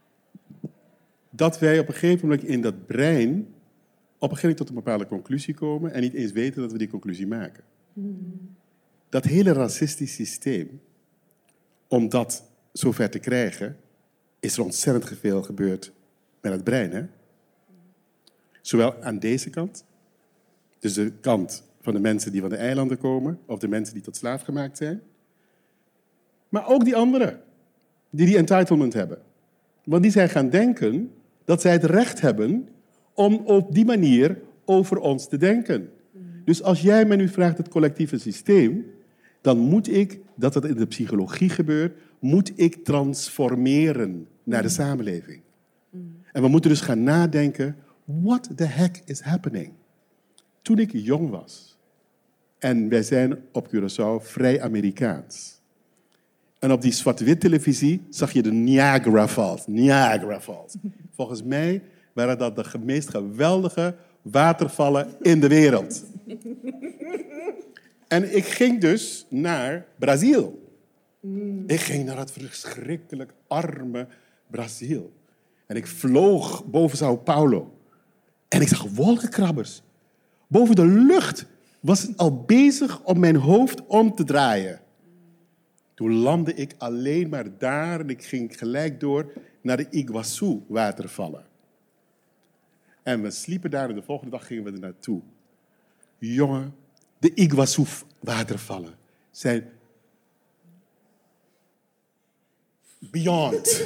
dat wij op een gegeven moment in dat brein... op een gegeven moment tot een bepaalde conclusie komen... en niet eens weten dat we die conclusie maken. Hmm. Dat hele racistisch systeem... om dat zover te krijgen... is er ontzettend veel gebeurd met het brein. Hè? Zowel aan deze kant... dus de kant van de mensen die van de eilanden komen... of de mensen die tot slaaf gemaakt zijn... maar ook die anderen... die die entitlement hebben. Want die zijn gaan denken... dat zij het recht hebben... om op die manier over ons te denken. Dus als jij mij nu vraagt het collectieve systeem... dan moet ik, dat het in de psychologie gebeurt... moet ik transformeren naar de samenleving. En we moeten dus gaan nadenken... what the heck is happening? Toen ik jong was... en wij zijn op Curaçao vrij Amerikaans... en op die zwart-wit televisie zag je de Niagara Falls. Niagara Falls. Volgens mij waren dat de meest geweldige watervallen in de wereld. En ik ging dus naar Brazil. Mm. Ik ging naar het verschrikkelijk arme Brazil. En ik vloog boven Sao Paulo. En ik zag wolkenkrabbers. Boven de lucht was het al bezig om mijn hoofd om te draaien. Toen landde ik alleen maar daar en ik ging gelijk door naar de Iguazu-watervallen. En we sliepen daar en de volgende dag gingen we er naartoe. Jongen, de Iguazu-watervallen zijn beyond.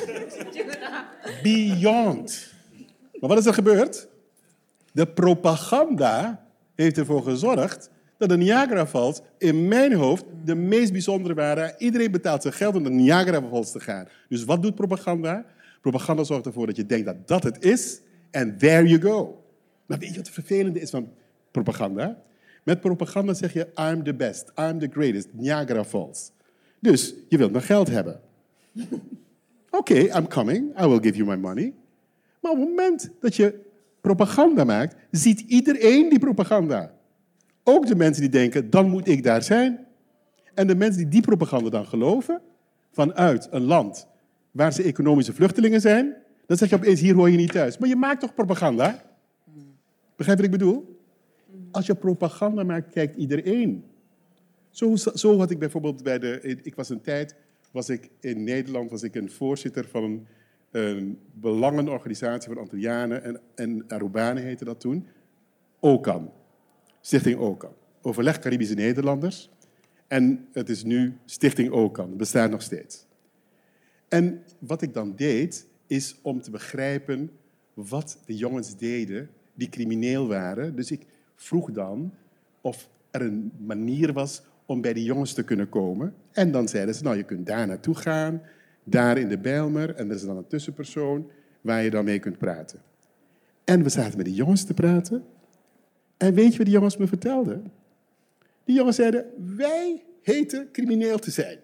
Beyond. Maar wat is er gebeurd? De propaganda heeft ervoor gezorgd dat de Niagara Falls in mijn hoofd de meest bijzondere waren. Iedereen betaalt zijn geld om naar de Niagara Falls te gaan. Dus wat doet propaganda? Propaganda zorgt ervoor dat je denkt dat dat het is. En there you go. Maar weet je wat het vervelende is van propaganda? Met propaganda zeg je, I'm the best, I'm the greatest, Niagara Falls. Dus je wilt mijn geld hebben. Oké, okay, I'm coming, I will give you my money. Maar op het moment dat je propaganda maakt, ziet iedereen die propaganda. Ook de mensen die denken, dan moet ik daar zijn. En de mensen die die propaganda dan geloven, vanuit een land waar ze economische vluchtelingen zijn, dan zeg je opeens, hier hoor je niet thuis. Maar je maakt toch propaganda? Begrijp je wat ik bedoel? Als je propaganda maakt, kijkt iedereen. Zo, zo had ik bijvoorbeeld bij de... Ik was een tijd, was ik in Nederland, was ik een voorzitter van een, een belangenorganisatie van Antillianen en, en Arubanen heette dat toen. OCAN. Stichting OCAN. Overleg Caribische Nederlanders. En het is nu Stichting OCAN. Het bestaat nog steeds. En wat ik dan deed, is om te begrijpen wat de jongens deden die crimineel waren. Dus ik vroeg dan of er een manier was om bij die jongens te kunnen komen. En dan zeiden ze, nou, je kunt daar naartoe gaan, daar in de Bijlmer, en er is dan een tussenpersoon waar je dan mee kunt praten. En we zaten met die jongens te praten. En weet je wat die jongens me vertelden? Die jongens zeiden, wij heten crimineel te zijn.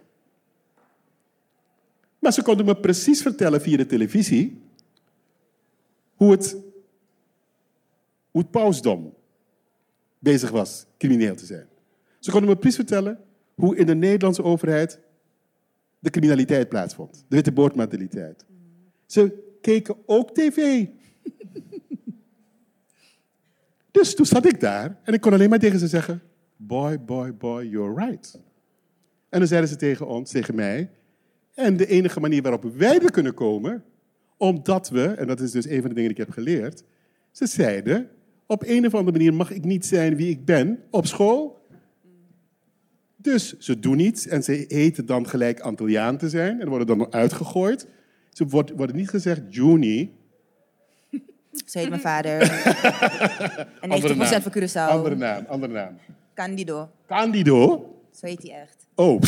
Maar ze konden me precies vertellen via de televisie hoe het, hoe het pausdom bezig was crimineel te zijn. Ze konden me precies vertellen hoe in de Nederlandse overheid de criminaliteit plaatsvond. De witte boordmentaliteit. Ze keken ook tv. Dus toen zat ik daar en ik kon alleen maar tegen ze zeggen, boy, boy, boy, you're right. En dan zeiden ze tegen ons, tegen mij, en de enige manier waarop wij er kunnen komen, omdat we, en dat is dus een van de dingen die ik heb geleerd, ze zeiden, op een of andere manier mag ik niet zijn wie ik ben op school. Dus ze doen iets en ze heten dan gelijk Antilliaan te zijn en worden dan uitgegooid. Ze wordt, worden niet gezegd Juni. Zo heet mijn vader. En negentig procent van Curaçao. Andere naam, andere naam. Candido. Candido? Zo heet hij echt. Oh.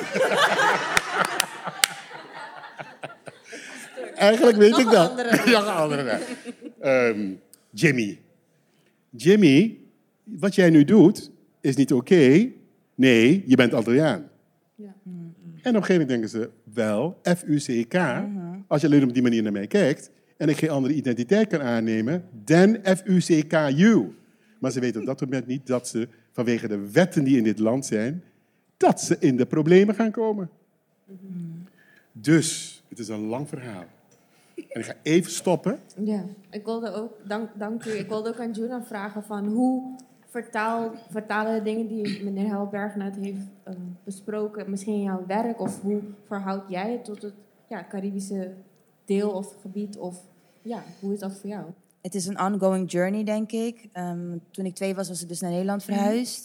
Eigenlijk weet ik dat. Nog een andere naam. Um, Jimmy. Jimmy, wat jij nu doet, is niet oké. Okay. Nee, je bent Antilliaan. Ja. En op een gegeven moment denken ze, wel, F U C K, uh-huh. Als je alleen op die manier naar mij kijkt en ik geen andere identiteit kan aannemen, dan F U C K U. Maar ze weten op dat moment niet dat ze vanwege de wetten die in dit land zijn, dat ze in de problemen gaan komen. Uh-huh. Dus, het is een lang verhaal. En ik ga even stoppen. Ja, ik wilde ook, dank, dank u, ik wilde ook aan Juna vragen van hoe vertaal, vertalen de dingen die meneer Helberg net heeft uh, besproken, misschien in jouw werk, of hoe verhoud jij het tot het ja, Caribische deel of gebied, of ja, hoe is dat voor jou? Het is een ongoing journey, denk ik. Um, toen ik twee was, was ik dus naar Nederland verhuisd.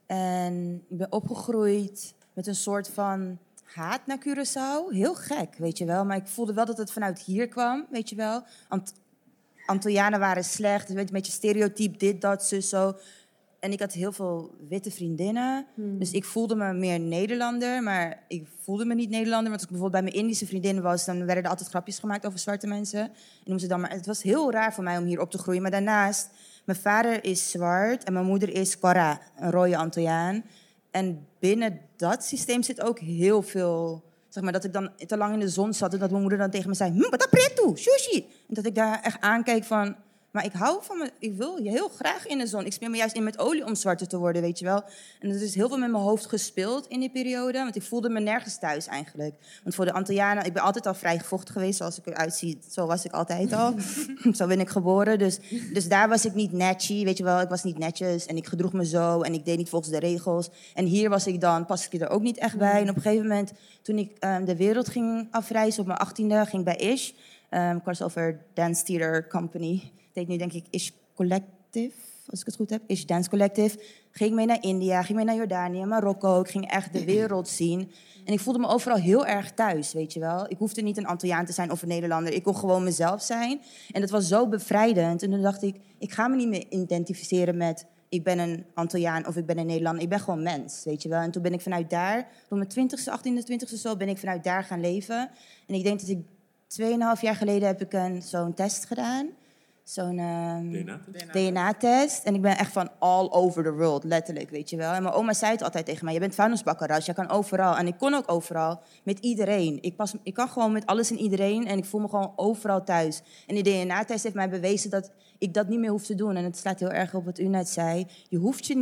En ik ben opgegroeid met een soort van haat naar Curaçao. Heel gek, weet je wel. Maar ik voelde wel dat het vanuit hier kwam, weet je wel. Ant- Antillianen waren slecht, een beetje stereotyp, dit, dat, zus, zo. En ik had heel veel witte vriendinnen. Hmm. Dus ik voelde me meer Nederlander, maar ik voelde me niet Nederlander. Want als ik bijvoorbeeld bij mijn Indische vriendinnen was, dan werden er altijd grapjes gemaakt over zwarte mensen. En moest dan maar, het was heel raar voor mij om hier op te groeien. Maar daarnaast, mijn vader is zwart en mijn moeder is Cora, een rode Antilliaan. En binnen dat systeem zit ook heel veel, zeg maar, dat ik dan te lang in de zon zat en dat mijn moeder dan tegen me zei, hm, wat preto, sushi. En dat ik daar echt aankeek van, maar ik hou van me, ik wil je heel graag in de zon. Ik speel me juist in met olie om zwarter te worden, weet je wel. En er is heel veel met mijn hoofd gespeeld in die periode, want ik voelde me nergens thuis eigenlijk. Want voor de Antillianen, ik ben altijd al vrij gevochten geweest, zoals ik eruit zie, zo was ik altijd al. Zo ben ik geboren, dus, dus daar was ik niet netjie, weet je wel. Ik was niet netjes en ik gedroeg me zo en ik deed niet volgens de regels. En hier was ik dan, pas ik er ook niet echt bij. En op een gegeven moment, toen ik um, de wereld ging afreizen op mijn achttiende, ging ik bij Ish, um, crossover dance theater company. Het heet nu denk ik Ish Collective, als ik het goed heb. Ish Dance Collective. Ging mee naar India, ging mee naar Jordanië, Marokko. Ik ging echt de wereld zien. En ik voelde me overal heel erg thuis, weet je wel. Ik hoefde niet een Antilliaan te zijn of een Nederlander. Ik kon gewoon mezelf zijn. En dat was zo bevrijdend. En toen dacht ik, ik ga me niet meer identificeren met ik ben een Antilliaan of ik ben een Nederlander. Ik ben gewoon mens, weet je wel. En toen ben ik vanuit daar, door mijn twintigste, achttiende, twintigste zo, ben ik vanuit daar gaan leven. En ik denk dat ik tweeënhalf jaar geleden heb ik een, zo'n test gedaan. Zo'n um, D N A-test. En ik ben echt van all over the world, letterlijk, weet je wel. En mijn oma zei het altijd tegen mij, je bent vuilnisbakkeras, je kan overal. En ik kon ook overal, met iedereen. Ik, pas, ik kan gewoon met alles en iedereen en ik voel me gewoon overal thuis. En die D N A-test heeft mij bewezen dat ik dat niet meer hoef te doen. En het slaat heel erg op wat u net zei. Je hoeft je niet,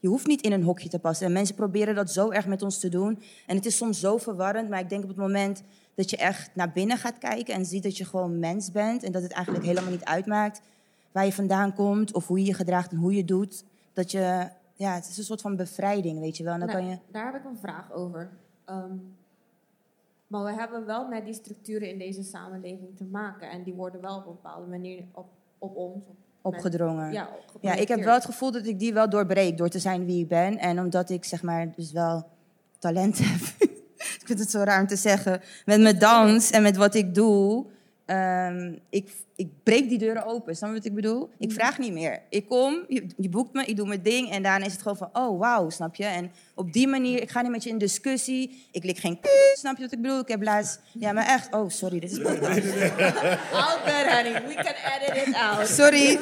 Je hoeft niet in een hokje te passen. En mensen proberen dat zo erg met ons te doen. En het is soms zo verwarrend. Maar ik denk op het moment dat je echt naar binnen gaat kijken... en ziet dat je gewoon mens bent... en dat het eigenlijk helemaal niet uitmaakt waar je vandaan komt... of hoe je je gedraagt en hoe je het doet... dat je... Ja, het is een soort van bevrijding, weet je wel. En dan Nou, kan je... Daar heb ik een vraag over. Um, maar we hebben wel met die structuren in deze samenleving te maken. En die worden wel op een bepaalde manier op, op ons... Op opgedrongen. Ja, ja, ik heb wel het gevoel dat ik die wel doorbreek door te zijn wie ik ben. En omdat ik zeg maar dus wel talent heb. Ik vind het zo raar om te zeggen. Met mijn dans en met wat ik doe. Um, ik, ik breek die deuren open. Snap je wat ik bedoel? Ik vraag niet meer. Ik kom, je, je boekt me, ik doe mijn ding. En daarna is het gewoon van, oh wauw, snap je? En op die manier, ik ga niet met je in discussie. Ik lik geen snap je wat ik bedoel? Ik heb laatst, ja maar echt, oh sorry, dit is podcast. All good, honey. We can edit it out. Sorry.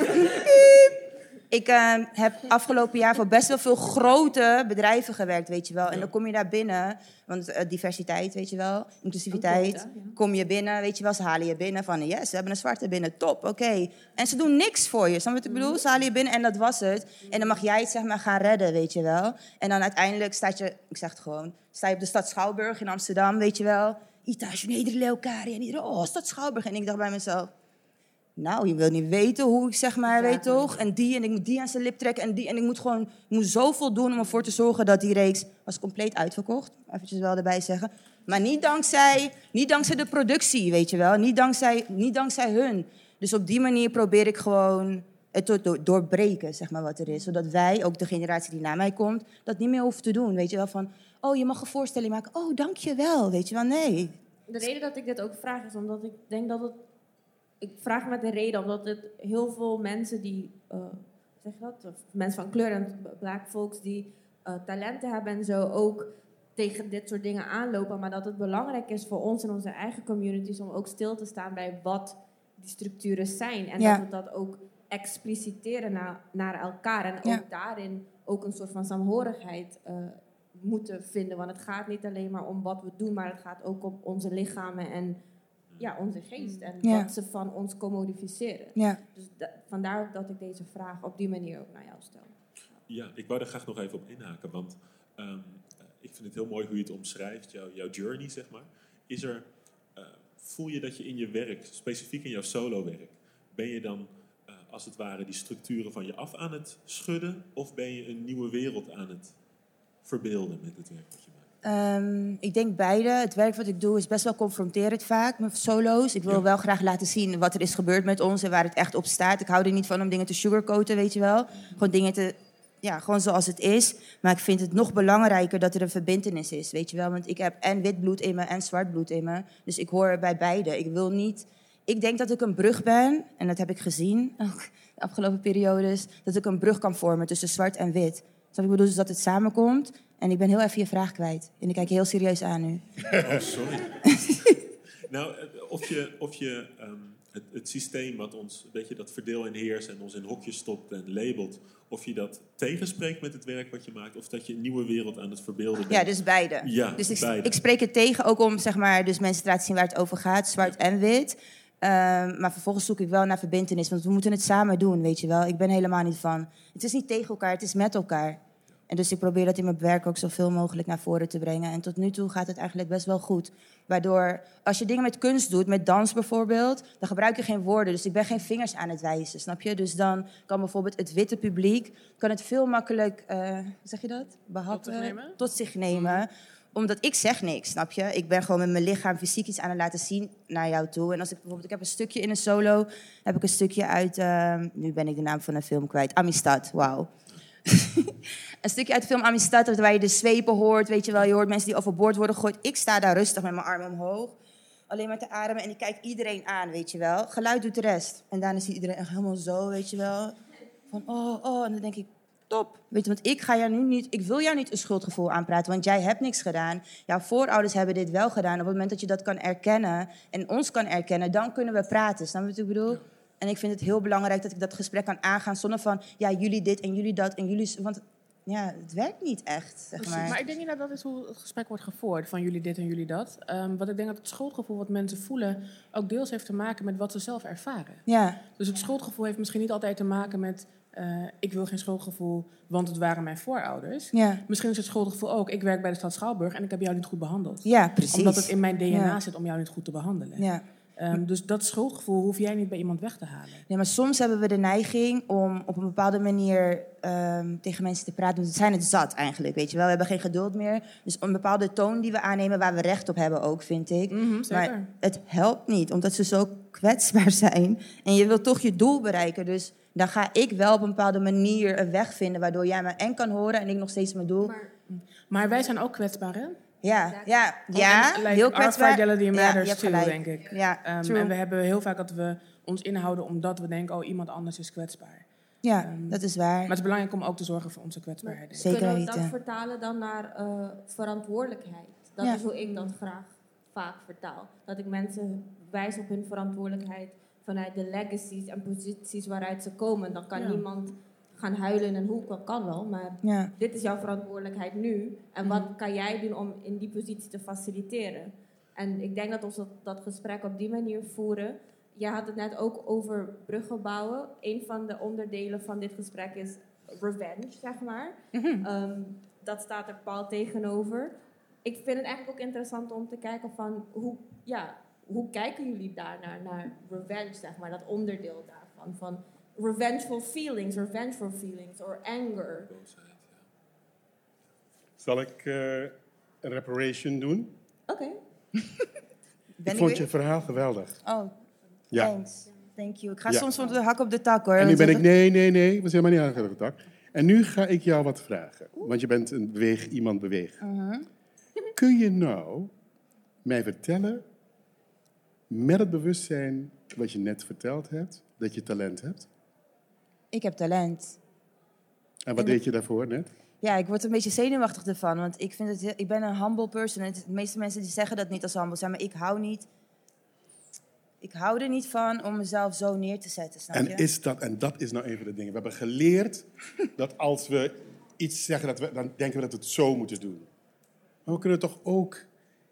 Ik uh, heb afgelopen jaar voor best wel veel grote bedrijven gewerkt, weet je wel. En dan kom je daar binnen, want uh, diversiteit, weet je wel, inclusiviteit. Quota, ja. Kom je binnen, weet je wel, ze halen je binnen van, yes, ze hebben een zwarte binnen, top, oké. Okay. En ze doen niks voor je, snap je wat ik bedoel? Ze halen je binnen en dat was het. En dan mag jij het zeg maar gaan redden, weet je wel. En dan uiteindelijk staat je, ik zeg het gewoon, sta je op de stad Schouwburg in Amsterdam, weet je wel. Itage, iedere leeuwkari en iedereen, oh, stad Schouwburg. En ik dacht bij mezelf... Nou, je wil niet weten hoe ik zeg maar, ja, weet toch? En die, en ik moet die aan zijn lip trekken en die. En ik moet gewoon, ik moet zoveel doen om ervoor te zorgen dat die reeks was compleet uitverkocht. Eventjes wel erbij zeggen. Maar niet dankzij, niet dankzij de productie, weet je wel. Niet dankzij, niet dankzij hun. Dus op die manier probeer ik gewoon het te doorbreken, zeg maar, wat er is. Zodat wij, ook de generatie die na mij komt, dat niet meer hoeven te doen. Weet je wel, van, oh, je mag een voorstelling maken. Oh, dank je wel, weet je wel. Nee. De reden dat ik dit ook vraag is omdat ik denk dat het... Ik vraag met de reden omdat het heel veel mensen die, uh, zeg je dat, of mensen van kleur en black folks die uh, talenten hebben en zo ook tegen dit soort dingen aanlopen. Maar dat het belangrijk is voor ons en onze eigen communities om ook stil te staan bij wat die structuren zijn. En ja. dat we dat ook expliciteren na, naar elkaar. En ook ja. daarin ook een soort van saamhorigheid uh, moeten vinden. Want het gaat niet alleen maar om wat we doen, maar het gaat ook om onze lichamen en... Ja, onze geest en ja. wat ze van ons commodificeren. Ja. Dus da- vandaar dat ik deze vraag op die manier ook naar jou stel. Ja, ik wou er graag nog even op inhaken, want um, ik vind het heel mooi hoe je het omschrijft, jou, jouw journey, zeg maar. Is er, uh, voel je dat je in je werk, specifiek in jouw solowerk, ben je dan uh, als het ware die structuren van je af aan het schudden, of ben je een nieuwe wereld aan het verbeelden met het werk wat je maakt? Um, ik denk beide. Het werk wat ik doe is best wel confronterend vaak met solo's. Ik wil ja. wel graag laten zien wat er is gebeurd met ons en waar het echt op staat. Ik hou er niet van om dingen te sugarcoaten, weet je wel. Gewoon dingen te... Ja, gewoon zoals het is. Maar ik vind het nog belangrijker dat er een verbintenis is, weet je wel. Want ik heb en wit bloed in me en zwart bloed in me. Dus ik hoor bij beide. Ik wil niet... Ik denk dat ik een brug ben, en dat heb ik gezien, ook de afgelopen periodes, dat ik een brug kan vormen tussen zwart en wit. Dus ik bedoel dus dat het samenkomt. En ik ben heel even je vraag kwijt. En ik kijk je heel serieus aan nu. Oh, sorry. Nou, of je, of je um, het, het systeem wat ons, een beetje dat verdeel en heers en ons in hokjes stopt en labelt, of je dat tegenspreekt met het werk wat je maakt, of dat je een nieuwe wereld aan het verbeelden bent. Ja, dus beide. Ja, dus ik, beide. ik spreek het tegen, ook om zeg maar, dus mensen te laten zien waar het over gaat, zwart ja. en wit. Um, maar vervolgens zoek ik wel naar verbintenis, want we moeten het samen doen, weet je wel. Ik ben helemaal niet van, het is niet tegen elkaar, het is met elkaar. En dus ik probeer dat in mijn werk ook zoveel mogelijk naar voren te brengen. En tot nu toe gaat het eigenlijk best wel goed. Waardoor, als je dingen met kunst doet, met dans bijvoorbeeld, dan gebruik je geen woorden. Dus ik ben geen vingers aan het wijzen, snap je? Dus dan kan bijvoorbeeld het witte publiek kan het veel makkelijk, uh, hoe zeg je dat? Behappen, tot zich nemen. Tot zich nemen. Omdat ik zeg niks, snap je? Ik ben gewoon met mijn lichaam fysiek iets aan het laten zien naar jou toe. En als ik bijvoorbeeld, ik heb een stukje in een solo, heb ik een stukje uit, uh, nu ben ik de naam van een film kwijt, Amistad, wauw. Een stukje uit de film Amistad, waar je de zwepen hoort, weet je wel. Je hoort mensen die overboord worden gegooid. Ik sta daar rustig met mijn armen omhoog. Alleen maar te ademen en ik kijk iedereen aan, weet je wel. Geluid doet de rest. En daarna ziet iedereen echt helemaal zo, weet je wel. Van oh, oh. En dan denk ik, top. Weet je, want ik ga jou nu niet... Ik wil jou niet een schuldgevoel aanpraten, want jij hebt niks gedaan. Jouw voorouders hebben dit wel gedaan. Op het moment dat je dat kan erkennen en ons kan erkennen, dan kunnen we praten. Snap je wat ik bedoel? En ik vind het heel belangrijk dat ik dat gesprek kan aangaan zonder van, ja, jullie dit en jullie dat en jullie... Want ja, het werkt niet echt, zeg maar. Maar ik denk niet dat dat is hoe het gesprek wordt gevoerd, van jullie dit en jullie dat. Um, want ik denk dat het schuldgevoel wat mensen voelen ook deels heeft te maken met wat ze zelf ervaren. Ja. Dus het schuldgevoel heeft misschien niet altijd te maken met Uh, ik wil geen schuldgevoel, want het waren mijn voorouders. Ja. Misschien is het schuldgevoel ook, ik werk bij de stad Schouwburg en ik heb jou niet goed behandeld. Ja, precies. Omdat het in mijn D N A Ja. zit om jou niet goed te behandelen. Ja. Um, dus dat schuldgevoel hoef jij niet bij iemand weg te halen. Nee, maar soms hebben we de neiging om op een bepaalde manier um, tegen mensen te praten. We zijn het zat eigenlijk, weet je wel. We hebben geen geduld meer. Dus een bepaalde toon die we aannemen, waar we recht op hebben ook, vind ik. Mm-hmm, zeker. Maar het helpt niet, omdat ze zo kwetsbaar zijn. En je wilt toch je doel bereiken. Dus dan ga ik wel op een bepaalde manier een weg vinden, waardoor jij me en kan horen en ik nog steeds mijn doel. Maar, Maar wij zijn ook kwetsbaar, hè? Ja, ja, ja. like, Heel our kwetsbaar. fidelity Ja, je matters hebt too, gelijk. denk ik. Ja, Um, true. en we hebben heel vaak dat we ons inhouden omdat we denken, oh, iemand anders is kwetsbaar. Ja, Um, dat is waar. Maar het is belangrijk om ook te zorgen voor onze kwetsbaarheid. denk ik. Zeker kunnen we dat weten. vertalen dan naar uh, verantwoordelijkheid? Dat Ja. is hoe ik dat graag vaak vertaal. Dat ik mensen wijs op hun verantwoordelijkheid vanuit de legacies en posities waaruit ze komen. Dan kan Ja. niemand gaan huilen in een hoek, dat kan wel, maar Ja. dit is jouw verantwoordelijkheid nu. En wat kan jij doen om in die positie te faciliteren? En ik denk dat als we dat, dat gesprek op die manier voeren. Jij had het net ook over bruggen bouwen. Een van de onderdelen van dit gesprek is revenge, zeg maar. Mhm. Um, dat staat er pal tegenover. Ik vind het eigenlijk ook interessant om te kijken van hoe, ja, hoe kijken jullie daarnaar, naar revenge, zeg maar, dat onderdeel daarvan. Van revengeful feelings, or vengeful feelings, or anger. Zal ik uh, een reparation doen? Oké. Ben ik vond weer? je verhaal geweldig. Oh, Ja. thanks. Thank you. Ik ga Ja. soms van de hak op de tak, hoor. En nu Want ben ik, het- nee, nee, nee, we zijn maar niet aan de tak. En nu ga ik jou wat vragen. Want je bent een beweeg, iemand bewegen. Mhm. Kun je nou mij vertellen, met het bewustzijn wat je net verteld hebt, dat je talent hebt? Ik heb talent. En wat En deed je daarvoor net? Ja, ik word een beetje zenuwachtig ervan. Want ik, vind het, heel- ik ben een humble person. En het- de meeste mensen die zeggen dat niet als humble zijn. Maar ik hou niet... Ik hou er niet van om mezelf zo neer te zetten, snap je? En, is dat, en dat is nou een van de dingen. We hebben geleerd dat als we iets zeggen, dat we, dan denken we dat we het zo moeten doen. Maar we kunnen toch ook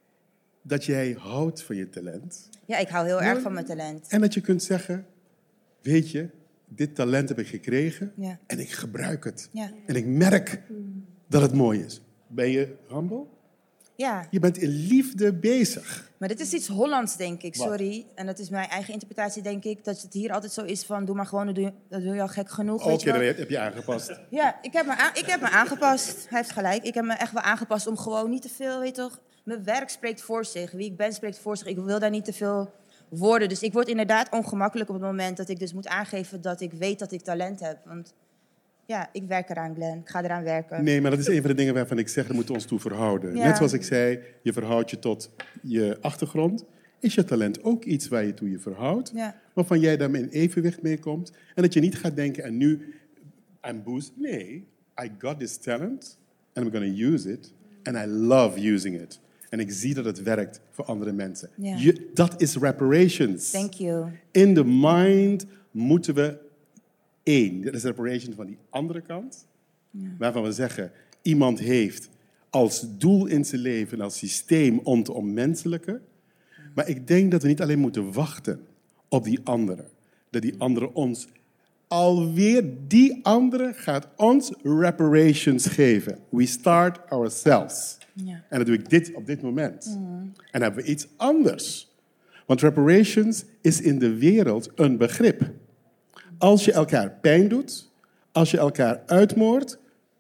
dat jij houdt van je talent. Ja, ik hou heel erg van mijn talent. En dat je kunt zeggen, weet je, dit talent heb ik gekregen Ja. en ik gebruik het. Ja. En ik merk dat het mooi is. Ben je humble? Ja, Je bent in liefde bezig. maar dit is iets Hollands, denk ik. Wat? Sorry. En dat is mijn eigen interpretatie, denk ik. Dat het hier altijd zo is van, doe maar gewoon, dat doe je, dat doe je al gek genoeg. Oké, weet je wel. dan heb je aangepast. Ja, ik heb, me aan- ik heb me aangepast. Hij heeft gelijk. Ik heb me echt wel aangepast om gewoon niet te veel, weet je toch... Mijn werk spreekt voor zich. Wie ik ben spreekt voor zich. Ik wil daar niet te veel worden. Dus ik word inderdaad ongemakkelijk op het moment dat ik dus moet aangeven dat ik weet dat ik talent heb. Want ja, ik werk eraan, Glenn. Ik ga eraan werken. Nee, maar dat is een van de dingen waarvan ik zeg, daar moeten we ons toe verhouden. Ja. Net zoals ik zei, je verhoudt je tot je achtergrond. Is je talent ook iets waar je toe je verhoudt? Ja. Waarvan jij daarmee in evenwicht mee komt. En dat je niet gaat denken, en nu, I'm boost. Nee, I got this talent, and I'm going to use it. And I love using it. En ik zie dat het werkt voor andere mensen. Ja. Je, dat is reparations. Thank you. In the mind moeten we één. Dat is reparation van die andere kant. Waarvan we zeggen, iemand heeft als doel in zijn leven, als systeem om te onmenselijken. Maar ik denk dat we niet alleen moeten wachten op die andere. Dat die andere ons, alweer die andere gaat ons reparations geven. We start ourselves. Ja. En dan doe ik dit op dit moment. En dan hebben we iets anders. Want reparations is in de wereld een begrip. Als je elkaar pijn doet, als je elkaar uitmoordt,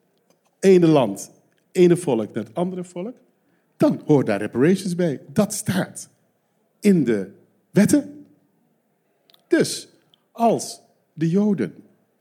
ene land, ene volk naar het andere volk, dan hoort daar reparations bij. Dat staat in de wetten. Dus als de Joden,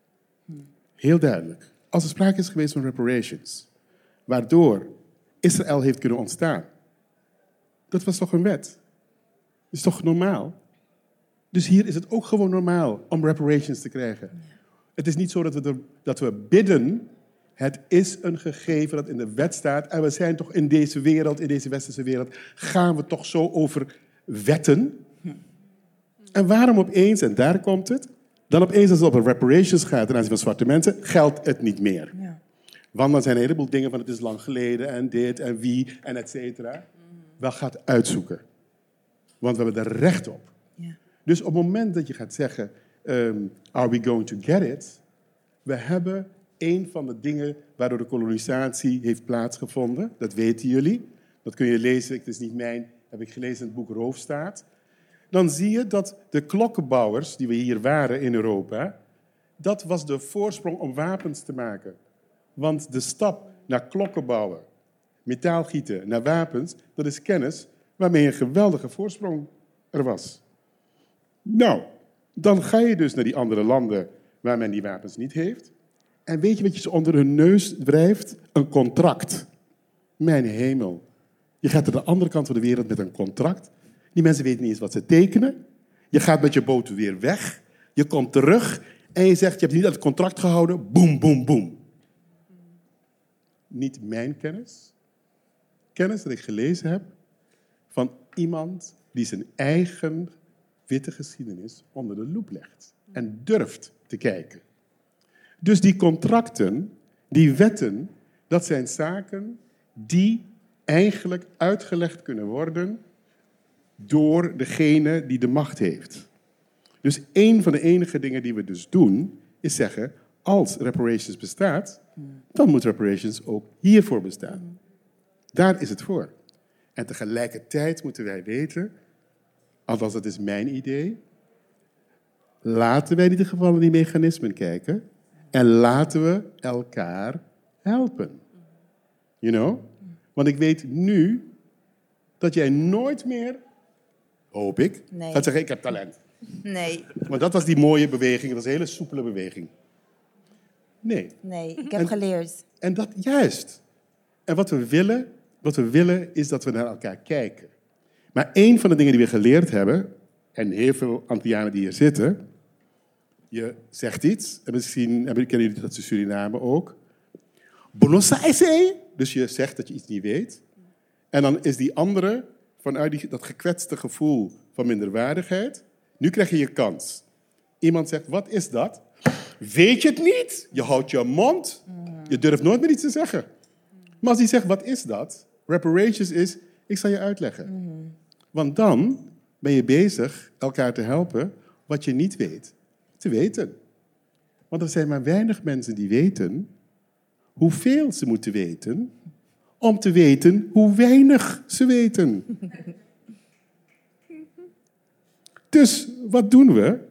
heel duidelijk, als er sprake is geweest van reparations, waardoor Israël heeft kunnen ontstaan, dat was toch een wet? Dat is toch normaal? Dus hier is het ook gewoon normaal om reparations te krijgen. Het is niet zo dat we, er, dat we bidden. Het is een gegeven dat in de wet staat. En we zijn toch in deze wereld, in deze westerse wereld, gaan we toch zo over wetten. En waarom opeens, en daar komt het, dan opeens als het op reparations gaat ten aanzien van zwarte mensen, geldt het niet meer. Ja. Want dan zijn er een heleboel dingen van het is lang geleden en dit en wie en et cetera. Wel gaat uitzoeken. Want we hebben er recht op. Ja. Dus op het moment dat je gaat zeggen, um, are we going to get it? We hebben een van de dingen waardoor de kolonisatie heeft plaatsgevonden. Dat weten jullie. Dat kun je lezen, het is niet mijn, heb ik gelezen in het boek Roofstaat. Dan zie je dat de klokkenbouwers die we hier waren in Europa, dat was de voorsprong om wapens te maken. Want de stap naar klokken bouwen, metaalgieten, naar wapens, dat is kennis waarmee een geweldige voorsprong er was. Nou, dan ga je dus naar die andere landen waar men die wapens niet heeft. En weet je wat je ze onder hun neus wrijft? Een contract. Mijn hemel. Je gaat naar de andere kant van de wereld met een contract. Die mensen weten niet eens wat ze tekenen. Je gaat met je boot weer weg. Je komt terug en je zegt, je hebt niet aan het contract gehouden. Boem, boem, boem. Niet mijn kennis. Kennis dat ik gelezen heb van iemand die zijn eigen witte geschiedenis onder de loep legt. En durft te kijken. Dus die contracten, die wetten, dat zijn zaken die eigenlijk uitgelegd kunnen worden door degene die de macht heeft. Dus een van de enige dingen die we dus doen, is zeggen, als reparations bestaat, dan moet reparations ook hiervoor bestaan. Daar is het voor. En tegelijkertijd moeten wij weten, althans dat is mijn idee, laten wij in ieder geval naar die mechanismen kijken en laten we elkaar helpen. You know? Want ik weet nu dat jij nooit meer, hoop ik, Nee. gaat zeggen, ik heb talent. Nee, Maar dat was die mooie beweging, dat was een hele soepele beweging. Nee. nee, ik heb En- geleerd. En dat juist. En wat we willen, wat we willen is dat we naar elkaar kijken. Maar één van de dingen die we geleerd hebben, en heel veel Antillianen die hier zitten, je zegt iets, en misschien hebben- kennen jullie dat in Suriname ook. Bonossaise, dus je zegt dat je iets niet weet. En dan is die andere, vanuit die, dat gekwetste gevoel van minderwaardigheid, nu krijg je je kans. Iemand zegt, wat is dat? Weet je het niet? Je houdt je mond. Je durft nooit meer iets te zeggen. Maar als die zegt, wat is dat? Reparations is, ik zal je uitleggen. Want dan ben je bezig elkaar te helpen wat je niet weet te weten. Want er zijn maar weinig mensen die weten hoeveel ze moeten weten om te weten hoe weinig ze weten. Dus wat doen we?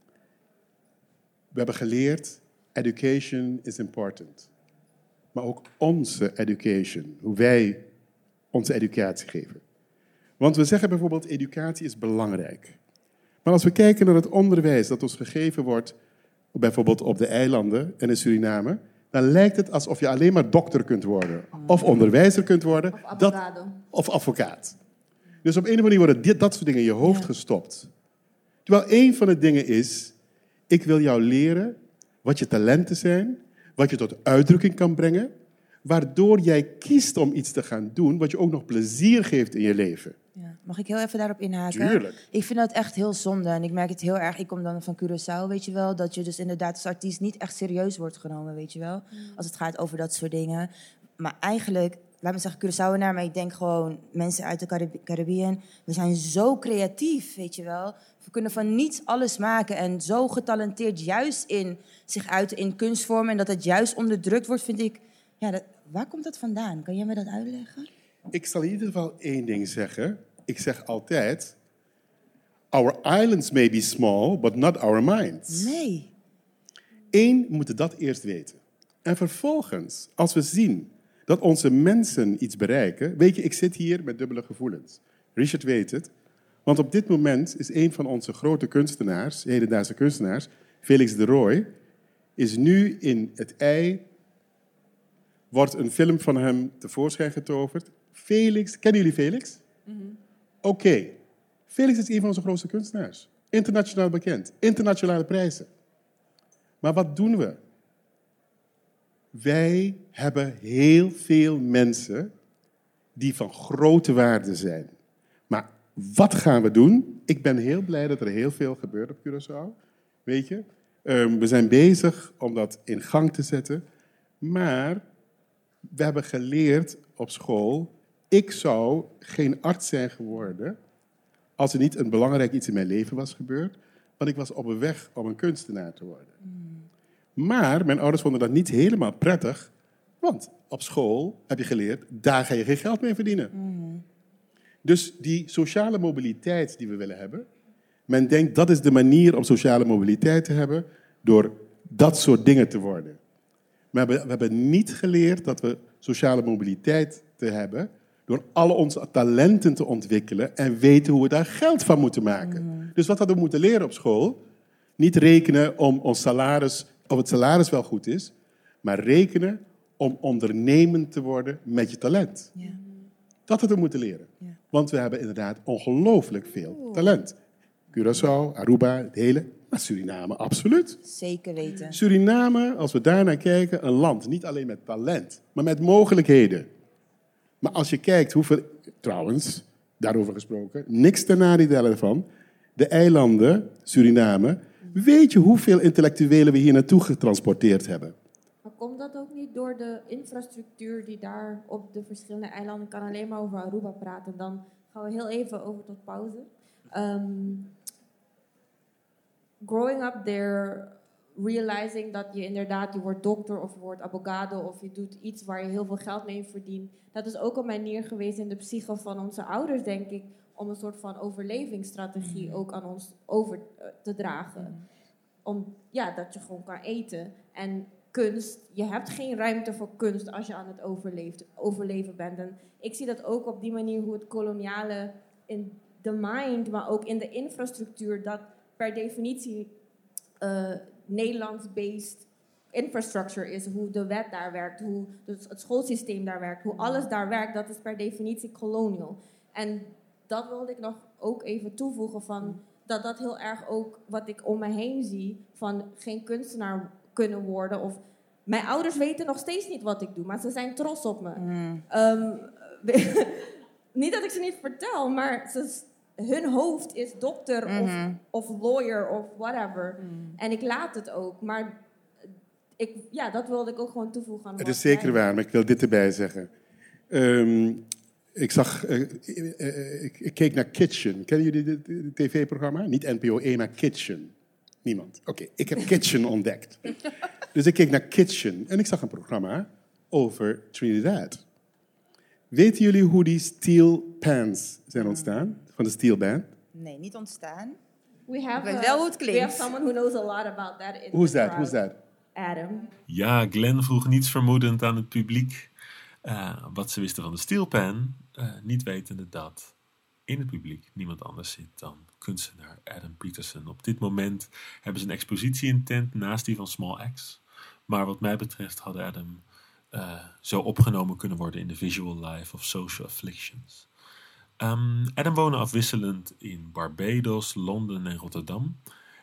We hebben geleerd, education is important. Maar ook onze education, hoe wij onze educatie geven. Want we zeggen bijvoorbeeld, educatie is belangrijk. Maar als we kijken naar het onderwijs dat ons gegeven wordt, bijvoorbeeld op de eilanden en in Suriname, dan lijkt het alsof je alleen maar dokter kunt worden. Of onderwijzer kunt worden. Of dat- avocado. of advocaat. Dus op een of andere manier worden dit, dat soort dingen in je hoofd gestopt. Terwijl een van de dingen is, ik wil jou leren wat je talenten zijn, wat je tot uitdrukking kan brengen, waardoor jij kiest om iets te gaan doen wat je ook nog plezier geeft in je leven. Ja. Mag ik heel even daarop inhaken? Tuurlijk. Ik vind dat echt heel zonde. En ik merk het heel erg. Ik kom dan van Curaçao, weet je wel. Dat je dus inderdaad als artiest niet echt serieus wordt genomen, weet je wel. Als het gaat over dat soort dingen. Maar eigenlijk, laat me zeggen Curaçaoenaar, maar ik denk gewoon mensen uit de Carib- Caribbean. We zijn zo creatief, weet je wel. We kunnen van niets alles maken. En zo getalenteerd juist in zich uiten in kunstvormen. En dat het juist onderdrukt wordt, vind ik. Ja, dat, waar komt dat vandaan? Kan jij me dat uitleggen? Ik zal in ieder geval één ding zeggen. Ik zeg altijd, our islands may be small, but not our minds. Nee. Eén, we moeten dat eerst weten. En vervolgens, als we zien dat onze mensen iets bereiken. Weet je, ik zit hier met dubbele gevoelens. Richard weet het. Want op dit moment is een van onze grote kunstenaars, hedendaagse kunstenaars, Felix de Rooij, is nu in het ei, wordt een film van hem tevoorschijn getoverd. Felix, kennen jullie Felix? Mm-hmm. Oké. Okay. Felix is een van onze grootste kunstenaars. Internationaal bekend. Internationale prijzen. Maar wat doen we? Wij hebben heel veel mensen die van grote waarde zijn. Maar wat gaan we doen? Ik ben heel blij dat er heel veel gebeurt op Curaçao. Weet je? Um, we zijn bezig om dat in gang te zetten. Maar we hebben geleerd op school, ik zou geen arts zijn geworden als er niet een belangrijk iets in mijn leven was gebeurd. Want ik was op een weg om een kunstenaar te worden. Maar mijn ouders vonden dat niet helemaal prettig. Want op school heb je geleerd, daar ga je geen geld mee verdienen. Mm. Dus die sociale mobiliteit die we willen hebben. Men denkt dat is de manier om sociale mobiliteit te hebben. Door dat soort dingen te worden. Maar we, we hebben niet geleerd dat we sociale mobiliteit te hebben. Door alle onze talenten te ontwikkelen. En weten hoe we daar geld van moeten maken. Mm. Dus wat hadden we moeten leren op school? Niet rekenen om ons salaris, of het salaris wel goed is. Maar rekenen om ondernemend te worden met je talent. Ja. Dat hadden we moeten leren. Ja. Want we hebben inderdaad ongelooflijk veel Oeh. talent. Curaçao, Aruba, het hele. Maar Suriname, absoluut. Zeker weten. Suriname, als we daarnaar kijken, een land. Niet alleen met talent, maar met mogelijkheden. Maar als je kijkt hoeveel... Trouwens, daarover gesproken, niks ten nadele ervan. De eilanden, Suriname... Weet je hoeveel intellectuelen we hier naartoe getransporteerd hebben? Maar komt dat ook niet door de infrastructuur die daar op de verschillende eilanden... Ik kan alleen maar over Aruba praten, dan gaan we heel even over tot pauze. Um, growing up there, realizing dat je inderdaad, je wordt dokter of je wordt abogado... of je doet iets waar je heel veel geld mee verdient. Dat is ook een manier geweest in de psyche van onze ouders, denk ik... om een soort van overlevingsstrategie mm. ook aan ons over te dragen. Mm. Om, ja, dat je gewoon kan eten. En kunst, je hebt geen ruimte voor kunst als je aan het overleefd, overleven bent. En ik zie dat ook op die manier hoe het koloniale in de mind, maar ook in de infrastructuur, dat per definitie uh, Nederlands-based infrastructure is. Hoe de wet daar werkt, hoe het schoolsysteem daar werkt, hoe alles daar werkt, dat is per definitie colonial. En dat wilde ik nog ook even toevoegen van dat dat heel erg ook wat ik om me heen zie van geen kunstenaar kunnen worden of mijn ouders weten nog steeds niet wat ik doe, maar ze zijn trots op me. Mm. Um, niet dat ik ze niet vertel, maar ze, hun hoofd is dokter mm-hmm. of, of lawyer of whatever. Mm. En ik laat het ook, maar ik, ja, dat wilde ik ook gewoon toevoegen aan. Het is zeker waar, maar ik wil dit erbij zeggen. Um, Ik zag, uh, uh, uh, ik, ik keek naar Kitchen. Kennen jullie dit tv-programma? Niet N P O één, maar Kitchen. Niemand. Oké, okay, ik heb Kitchen ontdekt. Dus ik keek naar Kitchen en ik zag een programma over Trinidad. Weten jullie hoe die steel pans zijn ontstaan? Van de steel band? Nee, niet ontstaan. We have, ik weet wel hoe het klinkt. We have someone who knows a lot about that. Who's that? Who's that? Adam. Ja, Glenn vroeg niets vermoedend aan het publiek uh, wat ze wisten van de steel pan. Uh, niet wetende dat in het publiek niemand anders zit dan kunstenaar Adam Peterson. Op dit moment hebben ze een expositie in tent naast die van Small Axe. Maar wat mij betreft had Adam uh, zo opgenomen kunnen worden in The Visual Life of Social Afflictions. Um, Adam woonde afwisselend in Barbados, Londen en Rotterdam.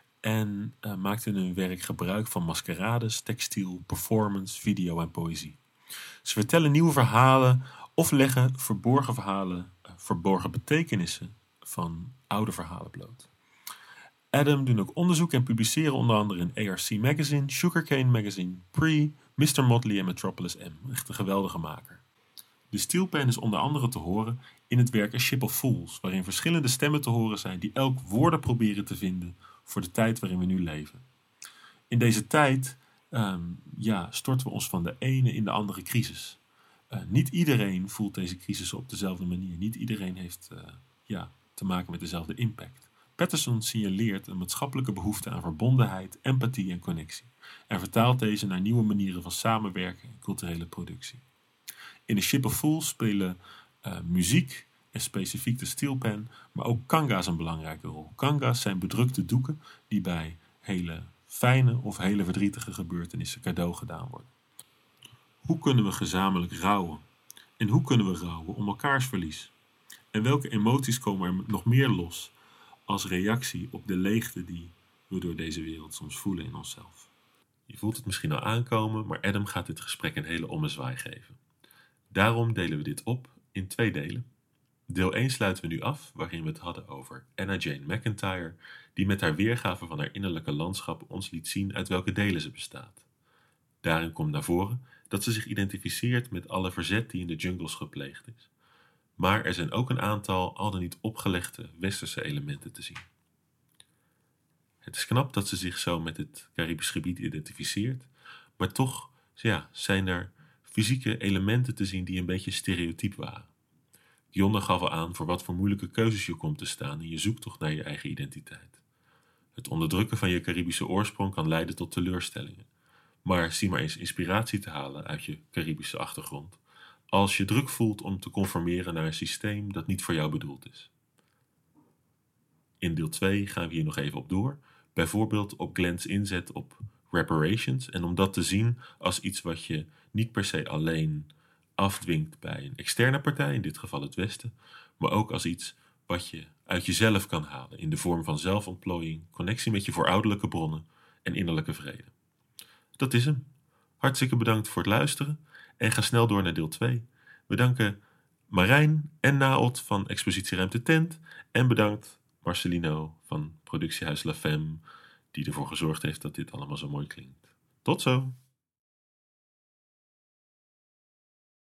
En uh, maakte in hun werk gebruik van maskerades, textiel, performance, video en poëzie. Ze vertellen nieuwe verhalen of leggen verborgen verhalen, uh, verborgen betekenissen van oude verhalen bloot. Adam doet ook onderzoek en publiceren onder andere in A R C Magazine, Sugarcane Magazine, Pre, mister Motley en Metropolis M. Echt een geweldige maker. De Steel Pan is onder andere te horen in het werk A Ship of Fools, waarin verschillende stemmen te horen zijn die elk woorden proberen te vinden voor de tijd waarin we nu leven. In deze tijd um, ja, storten we ons van de ene in de andere crisis. Uh, niet iedereen voelt deze crisis op dezelfde manier. Niet iedereen heeft uh, ja, te maken met dezelfde impact. Patterson signaleert een maatschappelijke behoefte aan verbondenheid, empathie en connectie. En vertaalt deze naar nieuwe manieren van samenwerken en culturele productie. In A Ship of Fools spelen uh, muziek en specifiek de Steel Pan, maar ook kanga's een belangrijke rol. Kanga's zijn bedrukte doeken die bij hele fijne of hele verdrietige gebeurtenissen cadeau gedaan worden. Hoe kunnen we gezamenlijk rouwen? En hoe kunnen we rouwen om elkaars verlies? En welke emoties komen er nog meer los als reactie op de leegte die we door deze wereld soms voelen in onszelf? Je voelt het misschien al aankomen, maar Adam gaat dit gesprek een hele ommezwaai geven. Daarom delen we dit op in twee delen. Deel één sluiten we nu af, waarin we het hadden over Anna Jane McIntyre, die met haar weergave van haar innerlijke landschap ons liet zien uit welke delen ze bestaat. Daarin komt naar voren dat ze zich identificeert met alle verzet die in de jungles gepleegd is. Maar er zijn ook een aantal al dan niet opgelegde westerse elementen te zien. Het is knap dat ze zich zo met het Caribisch gebied identificeert, maar toch ja, zijn er fysieke elementen te zien die een beetje stereotyp waren. Dionne gaf al aan voor wat voor moeilijke keuzes je komt te staan in je zoektocht naar je eigen identiteit. Het onderdrukken van je Caribische oorsprong kan leiden tot teleurstellingen. Maar zie maar eens inspiratie te halen uit je Caribische achtergrond, als je druk voelt om te conformeren naar een systeem dat niet voor jou bedoeld is. In deel twee gaan we hier nog even op door, bijvoorbeeld op Glenn's inzet op reparations en om dat te zien als iets wat je niet per se alleen afdwingt bij een externe partij, in dit geval het Westen, maar ook als iets wat je uit jezelf kan halen in de vorm van zelfontplooiing, connectie met je voorouderlijke bronnen en innerlijke vrede. Dat is hem. Hartstikke bedankt voor het luisteren en ga snel door naar deel twee. We danken Marijn en Naot van Expositieruimte Tent en bedankt Marcelino van Productiehuis La Femme, die ervoor gezorgd heeft dat dit allemaal zo mooi klinkt. Tot zo!